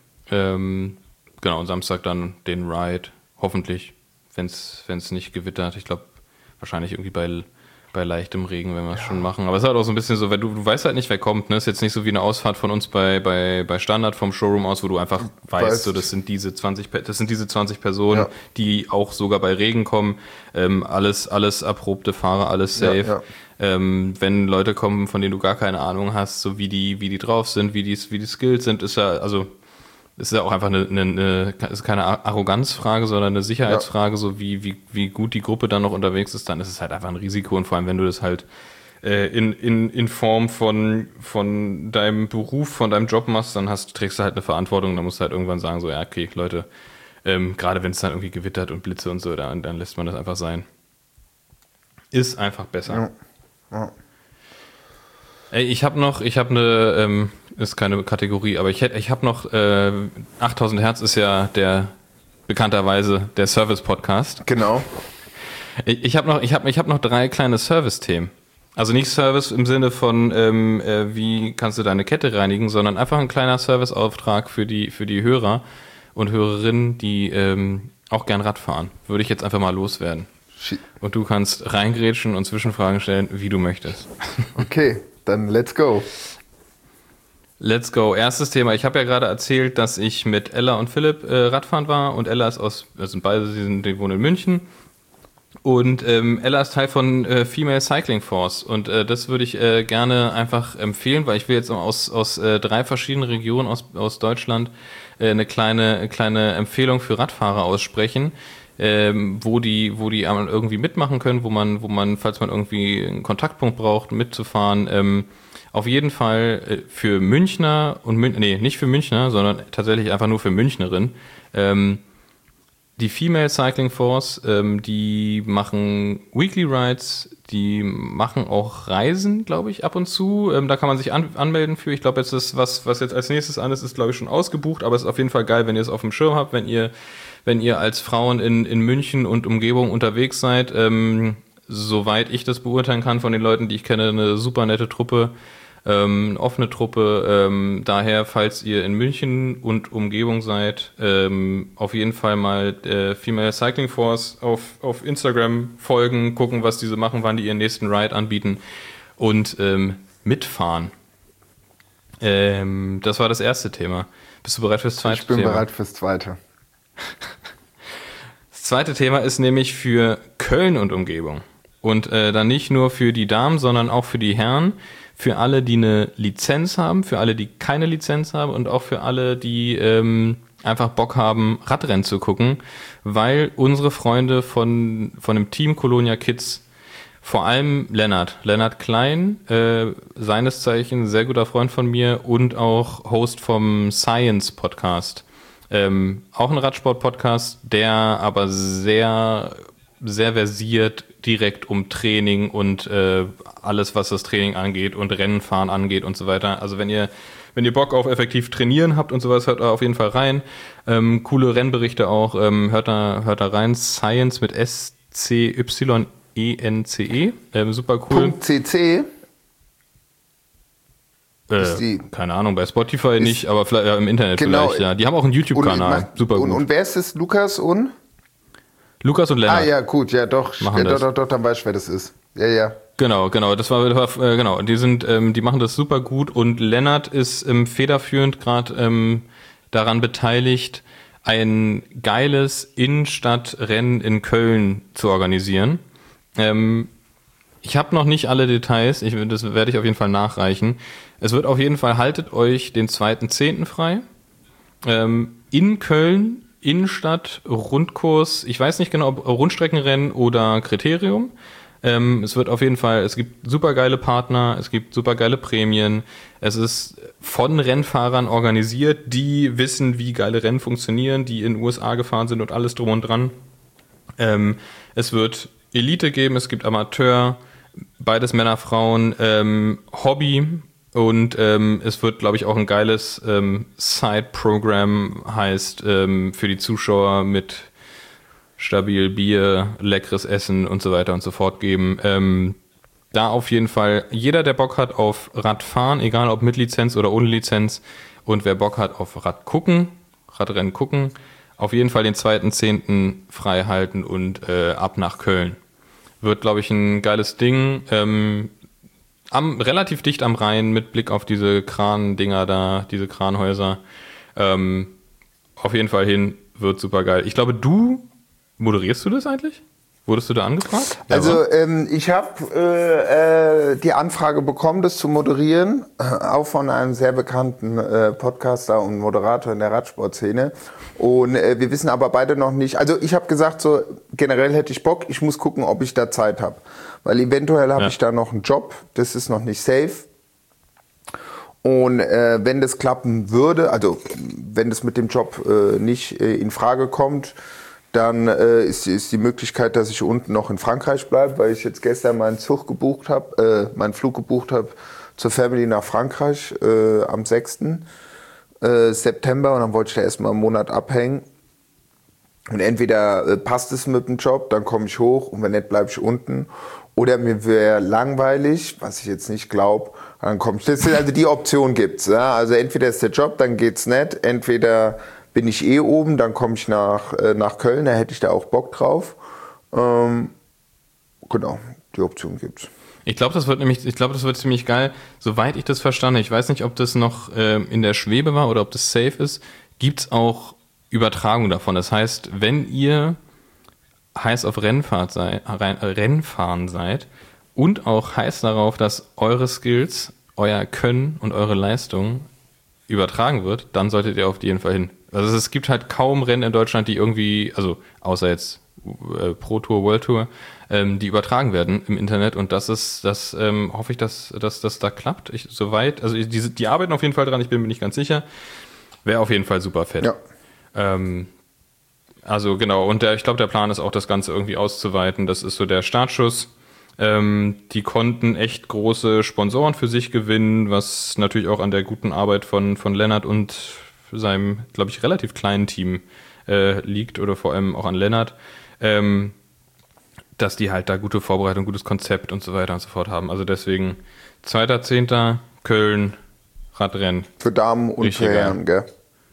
Ähm, genau, und Samstag dann den Ride. Hoffentlich, wenn es nicht gewittert. Ich glaube, wahrscheinlich irgendwie bei, bei leichtem Regen, wenn wir es schon machen. Aber es ist halt auch so ein bisschen so, weil du, du weißt halt nicht, wer kommt. Ne? Ist jetzt nicht so wie eine Ausfahrt von uns bei, bei, bei Standard vom Showroom aus, wo du einfach weißt, Weißt. so, das sind diese zwanzig, Pe- das sind diese zwanzig Personen, Ja. die auch sogar bei Regen kommen. Ähm, alles, alles erprobte Fahrer, alles safe. Ja, ja. Ähm, wenn Leute kommen, von denen du gar keine Ahnung hast, so wie die, wie die drauf sind, wie die, wie die Skills sind, ist ja, also, ist ja auch einfach eine, eine, eine ist keine Arroganzfrage, sondern eine Sicherheitsfrage, so wie, wie, wie gut die Gruppe dann noch unterwegs ist, dann ist es halt einfach ein Risiko und vor allem, wenn du das halt äh, in, in, in Form von, von deinem Beruf, von deinem Job machst, dann hast, trägst du halt eine Verantwortung, dann musst du halt irgendwann sagen, so, ja, okay, Leute, ähm, gerade wenn es dann irgendwie gewittert und Blitze und so, dann, dann lässt man das einfach sein. Ist einfach besser. Ja. Ja. Ey, ich habe noch, ich habe eine, ähm, ist keine Kategorie, aber ich hätte, ich habe noch, äh, achttausend Hertz ist ja der, bekannterweise der Service-Podcast. Genau. Ich, ich habe noch, ich habe, ich habe noch drei kleine Service-Themen. Also nicht Service im Sinne von, ähm, äh, wie kannst du deine Kette reinigen, sondern einfach ein kleiner Serviceauftrag für die, für die Hörer und Hörerinnen, die ähm, auch gern Rad fahren. Würde ich jetzt einfach mal loswerden. Shit. Und du kannst reingrätschen und Zwischenfragen stellen, wie du möchtest. Okay, dann let's go. Let's go. Erstes Thema. Ich habe ja gerade erzählt, dass ich mit Ella und Philipp äh, Radfahren war und Ella ist aus, das sind beide, die, sind, die wohnen in München. Und ähm, Ella ist Teil von äh, Female Cycling Force und äh, das würde ich äh, gerne einfach empfehlen, weil ich will jetzt aus, aus äh, drei verschiedenen Regionen aus, aus Deutschland äh, eine kleine, kleine Empfehlung für Radfahrer aussprechen, ähm, wo die, wo die irgendwie mitmachen können, wo man, wo man, falls man irgendwie einen Kontaktpunkt braucht, mitzufahren, ähm, auf jeden Fall äh, für Münchner und Mün nee, nicht für Münchner, sondern tatsächlich einfach nur für Münchnerin. Ähm, die Female Cycling Force, ähm, die machen Weekly Rides, die machen auch Reisen, glaube ich, ab und zu. Ähm, da kann man sich an anmelden für. Ich glaube, jetzt ist was, was jetzt als nächstes an ist, ist glaube ich schon ausgebucht, aber es ist auf jeden Fall geil, wenn ihr es auf dem Schirm habt, wenn ihr, wenn ihr als Frauen in, in München und Umgebung unterwegs seid. Ähm, soweit ich das beurteilen kann von den Leuten, die ich kenne, eine super nette Truppe. Ähm, offene Truppe, ähm, daher, falls ihr in München und Umgebung seid, ähm, auf jeden Fall mal äh, Female Cycling Force auf, auf Instagram folgen, gucken, was diese machen, wann die ihren nächsten Ride anbieten und ähm, mitfahren. Ähm, das war das erste Thema. Bist du bereit fürs zweite Ich bin Thema? bereit fürs zweite. Das zweite Thema ist nämlich für Köln und Umgebung. Und äh, dann nicht nur für die Damen, sondern auch für die Herren. Für alle, die eine Lizenz haben, für alle, die keine Lizenz haben und auch für alle, die ähm, einfach Bock haben, Radrennen zu gucken, weil unsere Freunde von, von dem Team Colonia Kids, vor allem Lennart, Lennart Klein, äh, seines Zeichens sehr guter Freund von mir und auch Host vom Science Podcast, ähm, auch ein Radsport-Podcast, der aber sehr, sehr versiert direkt um Training und äh, alles, was das Training angeht und Rennenfahren angeht und so weiter. Also wenn ihr wenn ihr Bock auf effektiv trainieren habt und sowas, hört da auf jeden Fall rein. Ähm, coole Rennberichte auch, ähm, hört da hört da rein. Science mit S C Y E N C E, ähm, super cool. .cc Äh, keine Ahnung, bei Spotify nicht, aber vielleicht ja, im Internet genau, vielleicht, ja. Die haben auch einen YouTube-Kanal, super und, gut. Und wer ist es? Lukas und? Lukas und Lennart. Ah ja, gut, ja doch, machen ja, das. doch, doch, doch, dann weißt du, wer das ist. Ja, ja. Genau, genau, das war, das war äh, genau, die sind, ähm, die machen das super gut und Lennart ist ähm, federführend gerade ähm, daran beteiligt, ein geiles Innenstadtrennen in Köln zu organisieren. Ähm, ich habe noch nicht alle Details, ich, das werde ich auf jeden Fall nachreichen. Es wird auf jeden Fall, haltet euch den zweiten zehnten frei. Ähm, in Köln, Innenstadt, Rundkurs, ich weiß nicht genau, ob Rundstreckenrennen oder Kriterium. Ähm, es wird auf jeden Fall, es gibt super geile Partner, es gibt super geile Prämien. Es ist von Rennfahrern organisiert, die wissen, wie geile Rennen funktionieren, die in den U S A gefahren sind und alles drum und dran. Ähm, es wird Elite geben, es gibt Amateur, beides Männer, Frauen, ähm, Hobby und ähm, es wird, glaube ich, auch ein geiles ähm, Side-Programm, heißt ähm, für die Zuschauer mit stabil Bier, leckeres Essen und so weiter und so fort geben. Ähm, da auf jeden Fall jeder, der Bock hat auf Radfahren, egal ob mit Lizenz oder ohne Lizenz, und wer Bock hat auf Rad gucken, Radrennen gucken, auf jeden Fall den zweiten zehnten frei halten und äh, ab nach Köln. Wird, glaube ich, ein geiles Ding. Ähm, am, relativ dicht am Rhein mit Blick auf diese Kran-Dinger da, diese Kranhäuser. Ähm, auf jeden Fall hin, wird super geil. Ich glaube, du moderierst du das eigentlich? Wurdest du da angefragt? Also ähm, ich habe äh, äh, die Anfrage bekommen, das zu moderieren, auch von einem sehr bekannten äh, Podcaster und Moderator in der Radsportszene. Und äh, wir wissen aber beide noch nicht, also ich habe gesagt, so generell hätte ich Bock, ich muss gucken, ob ich da Zeit habe. Weil eventuell habe ja. ich da noch einen Job, das ist noch nicht safe. Und äh, wenn das klappen würde, also wenn das mit dem Job äh, nicht äh, in Frage kommt, dann äh, ist, ist die Möglichkeit, dass ich unten noch in Frankreich bleibe, weil ich jetzt gestern meinen Zug gebucht habe, äh, meinen Flug gebucht habe zur Family nach Frankreich äh, am sechsten September, und dann wollte ich da erstmal einen Monat abhängen. Und entweder äh, passt es mit dem Job, dann komme ich hoch, und wenn nicht, bleibe ich unten. Oder mir wäre langweilig, was ich jetzt nicht glaube, dann komme ich. Das, also die Option gibt's. Ja? Also entweder ist der Job, dann geht's nicht. Entweder bin ich eh oben, dann komme ich nach, äh, nach Köln, da hätte ich da auch Bock drauf. Ähm, genau, die Option gibt's. Ich glaube, das wird nämlich, ich glaube, das wird ziemlich geil. Soweit ich das verstanden habe, ich weiß nicht, ob das noch äh, in der Schwebe war oder ob das safe ist, gibt's auch Übertragung davon. Das heißt, wenn ihr heiß auf Rennfahrt seid, Rennfahren seid und auch heiß darauf, dass eure Skills, euer Können und eure Leistung übertragen wird, dann solltet ihr auf jeden Fall hin. Also es gibt halt kaum Rennen in Deutschland, die irgendwie, also außer jetzt äh, Pro Tour, World Tour, ähm, die übertragen werden im Internet, und das ist, das ähm, hoffe ich, dass, dass das da klappt. Ich, soweit, also die, die arbeiten auf jeden Fall dran, ich bin mir nicht ganz sicher. Wäre auf jeden Fall super fett. Ja. Ähm, also genau, und der, ich glaube, der Plan ist auch, das Ganze irgendwie auszuweiten. Das ist so der Startschuss. Ähm, die konnten echt große Sponsoren für sich gewinnen, was natürlich auch an der guten Arbeit von, von Lennart und seinem, glaube ich, relativ kleinen Team äh, liegt, oder vor allem auch an Lennart, ähm, dass die halt da gute Vorbereitung, gutes Konzept und so weiter und so fort haben. Also deswegen zweiter zehnter Köln, Radrennen. Für Damen und für Herren, gell?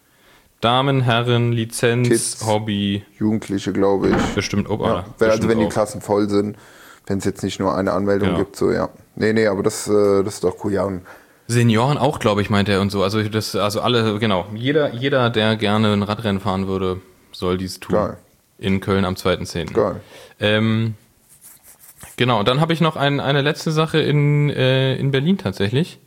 Damen, Herren, Lizenz, Kids, Hobby. Jugendliche, glaube ich. Bestimmt auch. Ja, bestimmt also wenn die auch. Klassen voll sind, wenn es jetzt nicht nur eine Anmeldung Ja. gibt, so ja. Nee, nee, aber das, äh, das ist doch cool, ja. Und Senioren auch, glaube ich, meint er und so. Also das, also alle, genau. Jeder, jeder, der gerne ein Radrennen fahren würde, soll dies tun. Geil. In Köln am zweiten zehnten Geil. Ähm, genau, dann habe ich noch ein, eine letzte Sache in, äh, in Berlin tatsächlich,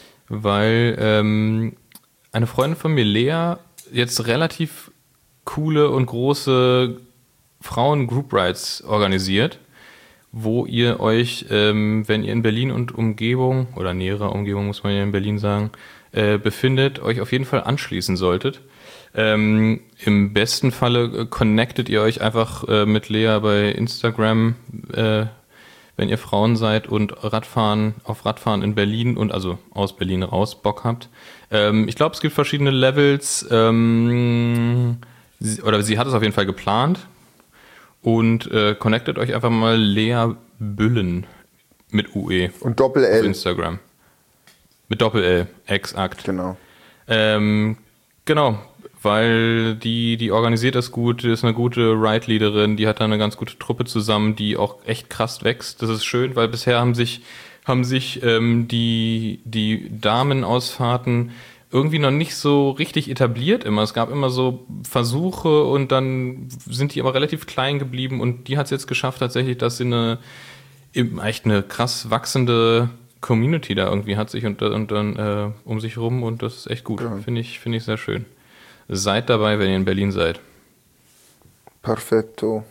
weil ähm, eine Freundin von mir, Lea, jetzt relativ coole und große Frauen-Group-Rides organisiert, wo ihr euch, ähm, wenn ihr in Berlin und Umgebung, oder näherer Umgebung muss man ja in Berlin sagen, äh, befindet, euch auf jeden Fall anschließen solltet. Ähm, im besten Falle connectet ihr euch einfach äh, mit Lea bei Instagram, äh, wenn ihr Frauen seid und Radfahren auf Radfahren in Berlin und also aus Berlin raus Bock habt. Ähm, ich glaube, es gibt verschiedene Levels. Ähm, sie, oder sie hat es auf jeden Fall geplant. Und äh, connectet euch einfach mal Lea Büllen mit U E. Und Doppel-L. Auf Instagram. Mit Doppel-L, exakt. Genau. Ähm, genau, weil die, die organisiert das gut, die ist eine gute Ride-Leaderin, die hat da eine ganz gute Truppe zusammen, die auch echt krass wächst. Das ist schön, weil bisher haben sich, haben sich ähm, die, die Damenausfahrten irgendwie noch nicht so richtig etabliert immer. Es gab immer so Versuche und dann sind die aber relativ klein geblieben und die hat es jetzt geschafft tatsächlich, dass sie eine echt eine krass wachsende Community da irgendwie hat sich und, und dann äh, um sich rum und das ist echt gut. Ja. Finde ich, finde ich sehr schön. Seid dabei, wenn ihr in Berlin seid. Perfetto.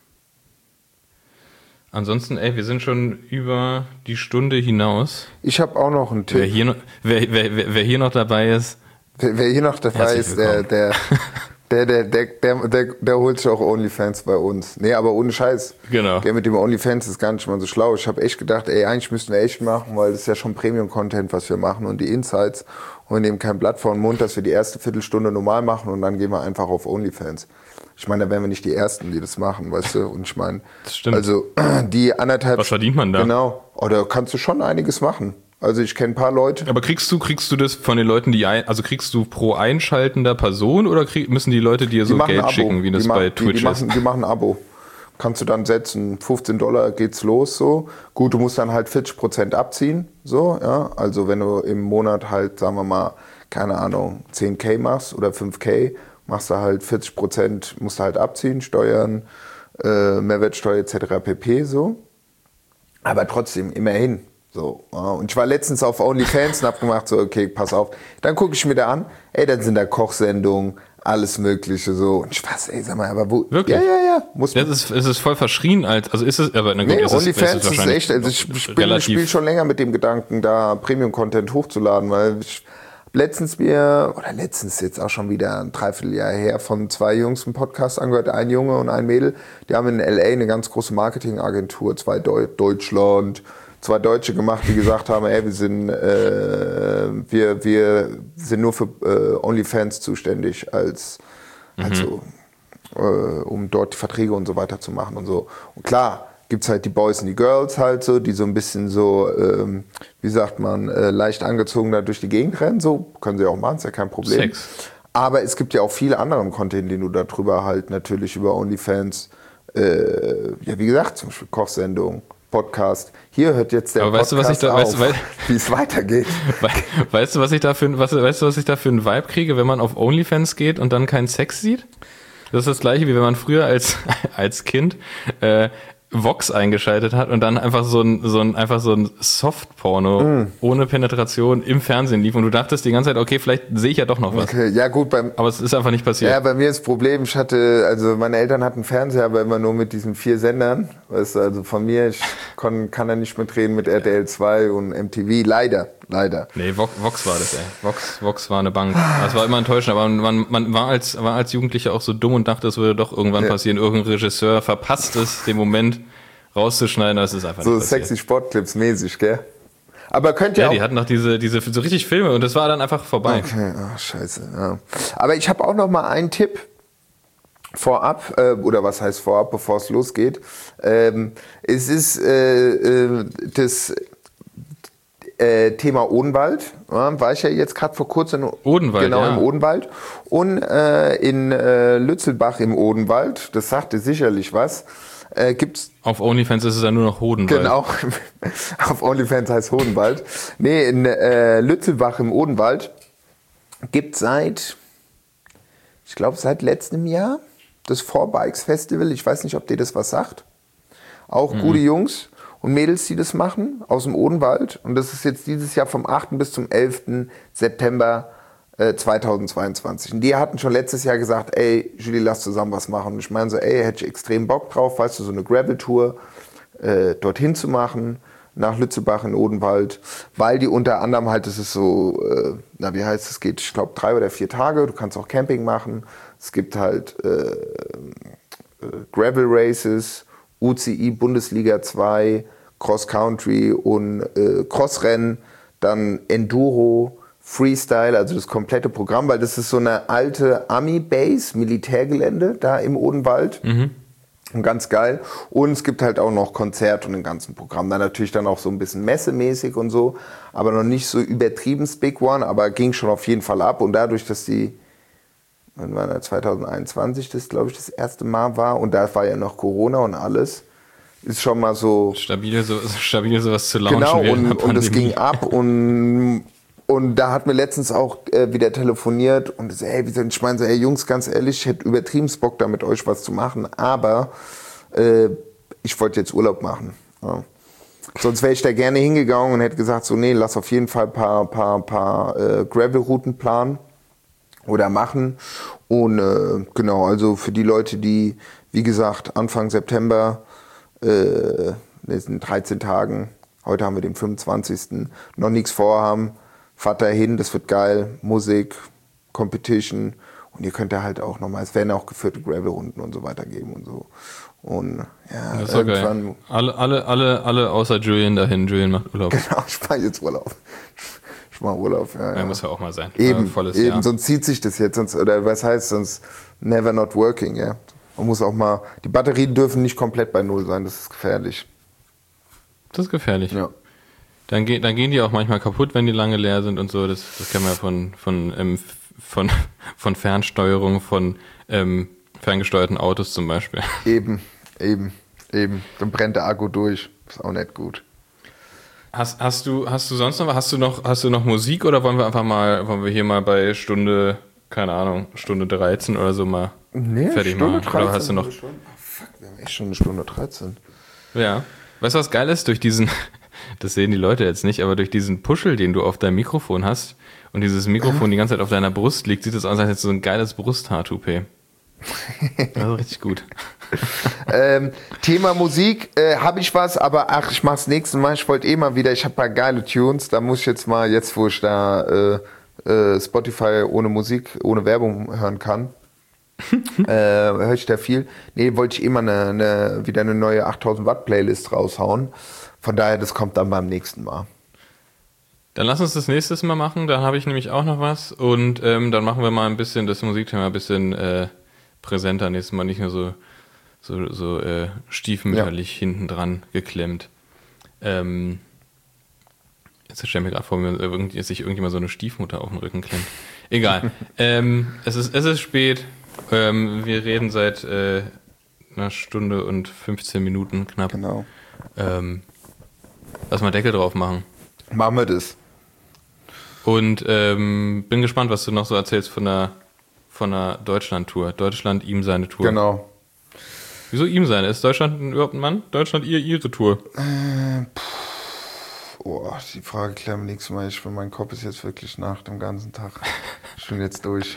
Ansonsten, ey, wir sind schon über die Stunde hinaus. Ich habe auch noch einen Tipp. Wer hier noch, wer, wer, wer, wer hier noch dabei ist. Wer, wer hier noch dabei ist, der, der, der, der, der, der, der, der holt sich auch OnlyFans bei uns. Nee, aber ohne Scheiß. Genau. Der mit dem OnlyFans ist gar nicht mal so schlau. Ich habe echt gedacht, ey, eigentlich müssten wir echt machen, weil das ist ja schon Premium-Content, was wir machen und die Insights. Und wir nehmen kein Blatt vor den Mund, dass wir die erste Viertelstunde normal machen und dann gehen wir einfach auf OnlyFans. Ich meine, da wären wir nicht die Ersten, die das machen, weißt du? Und ich meine, also die anderthalb... Was verdient man da? Genau. Oder kannst du schon einiges machen. Also ich kenne ein paar Leute. Aber kriegst du, kriegst du das von den Leuten, die ein, also kriegst du pro einschaltender Person oder krieg, müssen die Leute dir so Geld schicken, wie das bei Twitch die, die ist? Machen, die machen ein Abo. Kannst du dann setzen, fünfzehn Dollar geht's los, so. Gut, du musst dann halt vierzig Prozent abziehen, so, ja. Also wenn du im Monat halt, sagen wir mal, keine Ahnung, zehn K machst oder fünf K, machst du halt vierzig Prozent, musst du halt abziehen, Steuern, äh, Mehrwertsteuer et cetera pp, so. Aber trotzdem, immerhin. So, und ich war letztens auf OnlyFans und hab gemacht, so, okay, pass auf. Dann gucke ich mir da an, ey, dann sind da Kochsendungen, alles Mögliche, so. Und ich weiß, ey, sag mal, aber wo? Wirklich? Ja, ja, ja. Muss das ist, es ist voll verschrien als, also ist es, aber na gut, nee, ist OnlyFans es, ist, ist echt, also ich spiele spiel schon länger mit dem Gedanken, da Premium-Content hochzuladen, weil ich letztens mir, oder letztens jetzt auch schon wieder ein Dreivierteljahr her, von zwei Jungs einen Podcast angehört, ein Junge und ein Mädel, die haben in L A eine ganz große Marketingagentur, zwei Deu- Deutschland, zwei Deutsche gemacht, die gesagt haben, ey, wir sind, äh, wir, wir sind nur für äh, OnlyFans zuständig, als, mhm. also, äh, um dort die Verträge und so weiter zu machen und so. Und klar, gibt's halt die Boys und die Girls halt so, die so ein bisschen so, ähm, wie sagt man, äh, leicht angezogen da durch die Gegend rennen, so, können sie auch machen, ist ja kein Problem. Sex. Aber es gibt ja auch viele anderen Content, den du darüber halt natürlich über OnlyFans, äh, ja wie gesagt, zum Beispiel Kochsendungen, Podcast. Hier hört jetzt der Aber weißt Podcast du, was ich da, auf, weißt, wie es weitergeht. Weißt du, was ich da für, was, weißt du, was ich da für einen Vibe kriege, wenn man auf OnlyFans geht und dann keinen Sex sieht? Das ist das Gleiche, wie wenn man früher als, als Kind äh, Vox eingeschaltet hat und dann einfach so ein, so ein, einfach so ein Soft-Porno mm. ohne Penetration im Fernsehen lief und du dachtest die ganze Zeit, okay, vielleicht sehe ich ja doch noch was. Okay, ja gut, beim, aber es ist einfach nicht passiert. Ja, bei mir ist das Problem, ich hatte, also meine Eltern hatten Fernseher, aber immer nur mit diesen vier Sendern. Weißt du, also von mir, ich kon, kann da nicht mitreden mit R T L zwei und M T V, leider, leider. Nee, Vox, Vox war das, ey. Vox, Vox war eine Bank. Das war immer enttäuschend, aber man, man war als, war als Jugendlicher auch so dumm und dachte, es würde doch irgendwann ja. passieren. Irgendein Regisseur verpasst es, den Moment rauszuschneiden, das ist einfach so nicht passiert. Sexy Sportclips mäßig, gell? Aber könnt ihr ja, auch... die hatten noch diese, diese so richtig Filme und das war dann einfach vorbei. Okay, ach, scheiße, ja. Aber ich habe auch noch mal einen Tipp vorab, äh, oder was heißt vorab, bevor es losgeht. Ähm, es ist äh, äh, das äh, Thema Odenwald. Ja, war ich ja jetzt gerade vor kurzem in Odenwald, genau, ja. im Odenwald. Und äh, in äh, Lützelbach im Odenwald, das sagte sicherlich was, Äh, gibt's auf OnlyFans ist es ja nur noch Hodenwald. Genau, auf OnlyFans heißt Hodenwald. Nee, in äh, Lützelbach im Odenwald gibt seit, ich glaube seit letztem Jahr, das Four Bikes Festival. Ich weiß nicht, ob dir das was sagt. Auch mhm. gute Jungs und Mädels, die das machen, aus dem Odenwald. Und das ist jetzt dieses Jahr vom achten bis zum elften September zweitausendzweiundzwanzig. Und die hatten schon letztes Jahr gesagt, ey, Julie, lass zusammen was machen. Und ich meine so, ey, hätte ich extrem Bock drauf, weißt du, so eine Gravel-Tour äh, dorthin zu machen, nach Lützebach in Odenwald, weil die unter anderem halt, das ist so, äh, na wie heißt es, geht, ich glaube drei oder vier Tage, du kannst auch Camping machen, es gibt halt äh, äh, Gravel Races, U C I Bundesliga zwei, Cross Country und äh, Crossrennen, dann Enduro, Freestyle, also das komplette Programm, weil das ist so eine alte Army-Base, Militärgelände da im Odenwald. Mhm. Und ganz geil. Und es gibt halt auch noch Konzert und den ganzen Programm. Dann natürlich dann auch so ein bisschen messemäßig und so, aber noch nicht so übertrieben Big One, aber ging schon auf jeden Fall ab. Und dadurch, dass die, wann war das, zwanzig einundzwanzig, das glaube ich das erste Mal war, und da war ja noch Corona und alles, ist schon mal so... Stabil, so, stabil sowas zu launchen. Genau, und, und es ging ab und... Und da hat mir letztens auch äh, wieder telefoniert und so, ey, ich meine so, ey Jungs, ganz ehrlich, ich hätte übertrieben Bock, da mit euch was zu machen, aber äh, ich wollte jetzt Urlaub machen. Ja. Sonst wäre ich da gerne hingegangen und hätte gesagt, so nee, lass auf jeden Fall ein paar, paar, paar äh, Gravel-Routen planen oder machen. Und äh, genau, also für die Leute, die, wie gesagt, Anfang September, äh, in den dreizehn Tagen, heute haben wir den fünfundzwanzigsten, noch nichts vorhaben, fahrt da hin, das wird geil, Musik, Competition, und ihr könnt da halt auch nochmal, es werden auch geführte Gravel-Runden und so weiter geben und so. Und ja, das ist irgendwann... Geil. Alle, alle, alle, alle außer Julian dahin, Julian macht Urlaub. Genau, ich mache jetzt Urlaub. Ich mache Urlaub, ja. Ja, ja. Muss ja auch mal sein. Eben, volles eben Jahr. Sonst zieht sich das jetzt, sonst, oder was heißt sonst, never not working, ja. Man muss auch mal, die Batterien dürfen nicht komplett bei Null sein, das ist gefährlich. Das ist gefährlich. Ja. Dann, ge- dann gehen die auch manchmal kaputt, wenn die lange leer sind und so. Das, das kennen wir von, von, ähm, von, von Fernsteuerung, von ähm, ferngesteuerten Autos zum Beispiel. Eben, eben, eben. Dann brennt der Akku durch. Ist auch nicht gut. Hast, hast du, hast du sonst noch, hast du noch, hast du noch Musik, oder wollen wir einfach mal, wollen wir hier mal bei Stunde, keine Ahnung, Stunde dreizehn oder so mal nee, fertig Stunde machen? dreizehn Oder hast du noch? Schon, oh fuck, wir haben echt schon eine Stunde dreizehn. Ja. Weißt du, was geil ist? Durch diesen, das sehen die Leute jetzt nicht, aber durch diesen Puschel, den du auf deinem Mikrofon hast und dieses Mikrofon die ganze Zeit auf deiner Brust liegt, sieht es aus, als hättest du so ein geiles Brusthaar-Toupet. Also richtig gut. ähm, Thema Musik, äh, habe ich was, aber ach, ich mach's nächstes Mal. Ich wollte eh mal wieder, ich habe paar geile Tunes, da muss ich jetzt mal, jetzt wo ich da äh, äh, Spotify ohne Musik, ohne Werbung hören kann, äh, höre ich da viel. Nee, wollte ich immer eine, eine, wieder eine neue achttausend Watt Playlist raushauen. Von daher, das kommt dann beim nächsten Mal. Dann lass uns das nächstes Mal machen, dann habe ich nämlich auch noch was, und ähm, dann machen wir mal ein bisschen das Musikthema ein bisschen äh, präsenter nächstes Mal, nicht nur so, so, so äh, stiefmütterlich ja. hinten dran geklemmt. Ähm, jetzt stell mir gerade vor, wie sich irgendjemand so eine Stiefmutter auf den Rücken klemmt. Egal. ähm, es ist, es ist spät. Ähm, wir reden seit äh, einer Stunde und fünfzehn Minuten knapp. Genau. Ähm, lass mal Deckel drauf machen. Machen wir das. Und ähm, bin gespannt, was du noch so erzählst von der, von der Deutschland-Tour. Deutschland, ihm seine Tour. Genau. Wieso ihm seine? Ist Deutschland überhaupt ein Mann? Deutschland, ihr, ihre Tour? Äh, oh, die Frage klären wir nächstes Mal. Ich, mein Kopf ist jetzt wirklich nach dem ganzen Tag. Ich bin jetzt durch.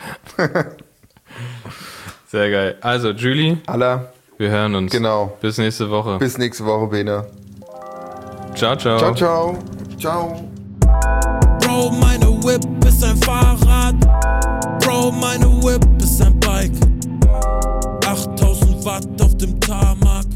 Sehr geil. Also, Julie. Alla. Wir hören uns. Genau. Bis nächste Woche. Bis nächste Woche, Bene. Ciao, ciao. Ciao, ciao. Ciao. Bro, meine Whip ist ein Fahrrad. Bro, meine Whip ist ein Bike. achttausend Watt auf dem Tarmac.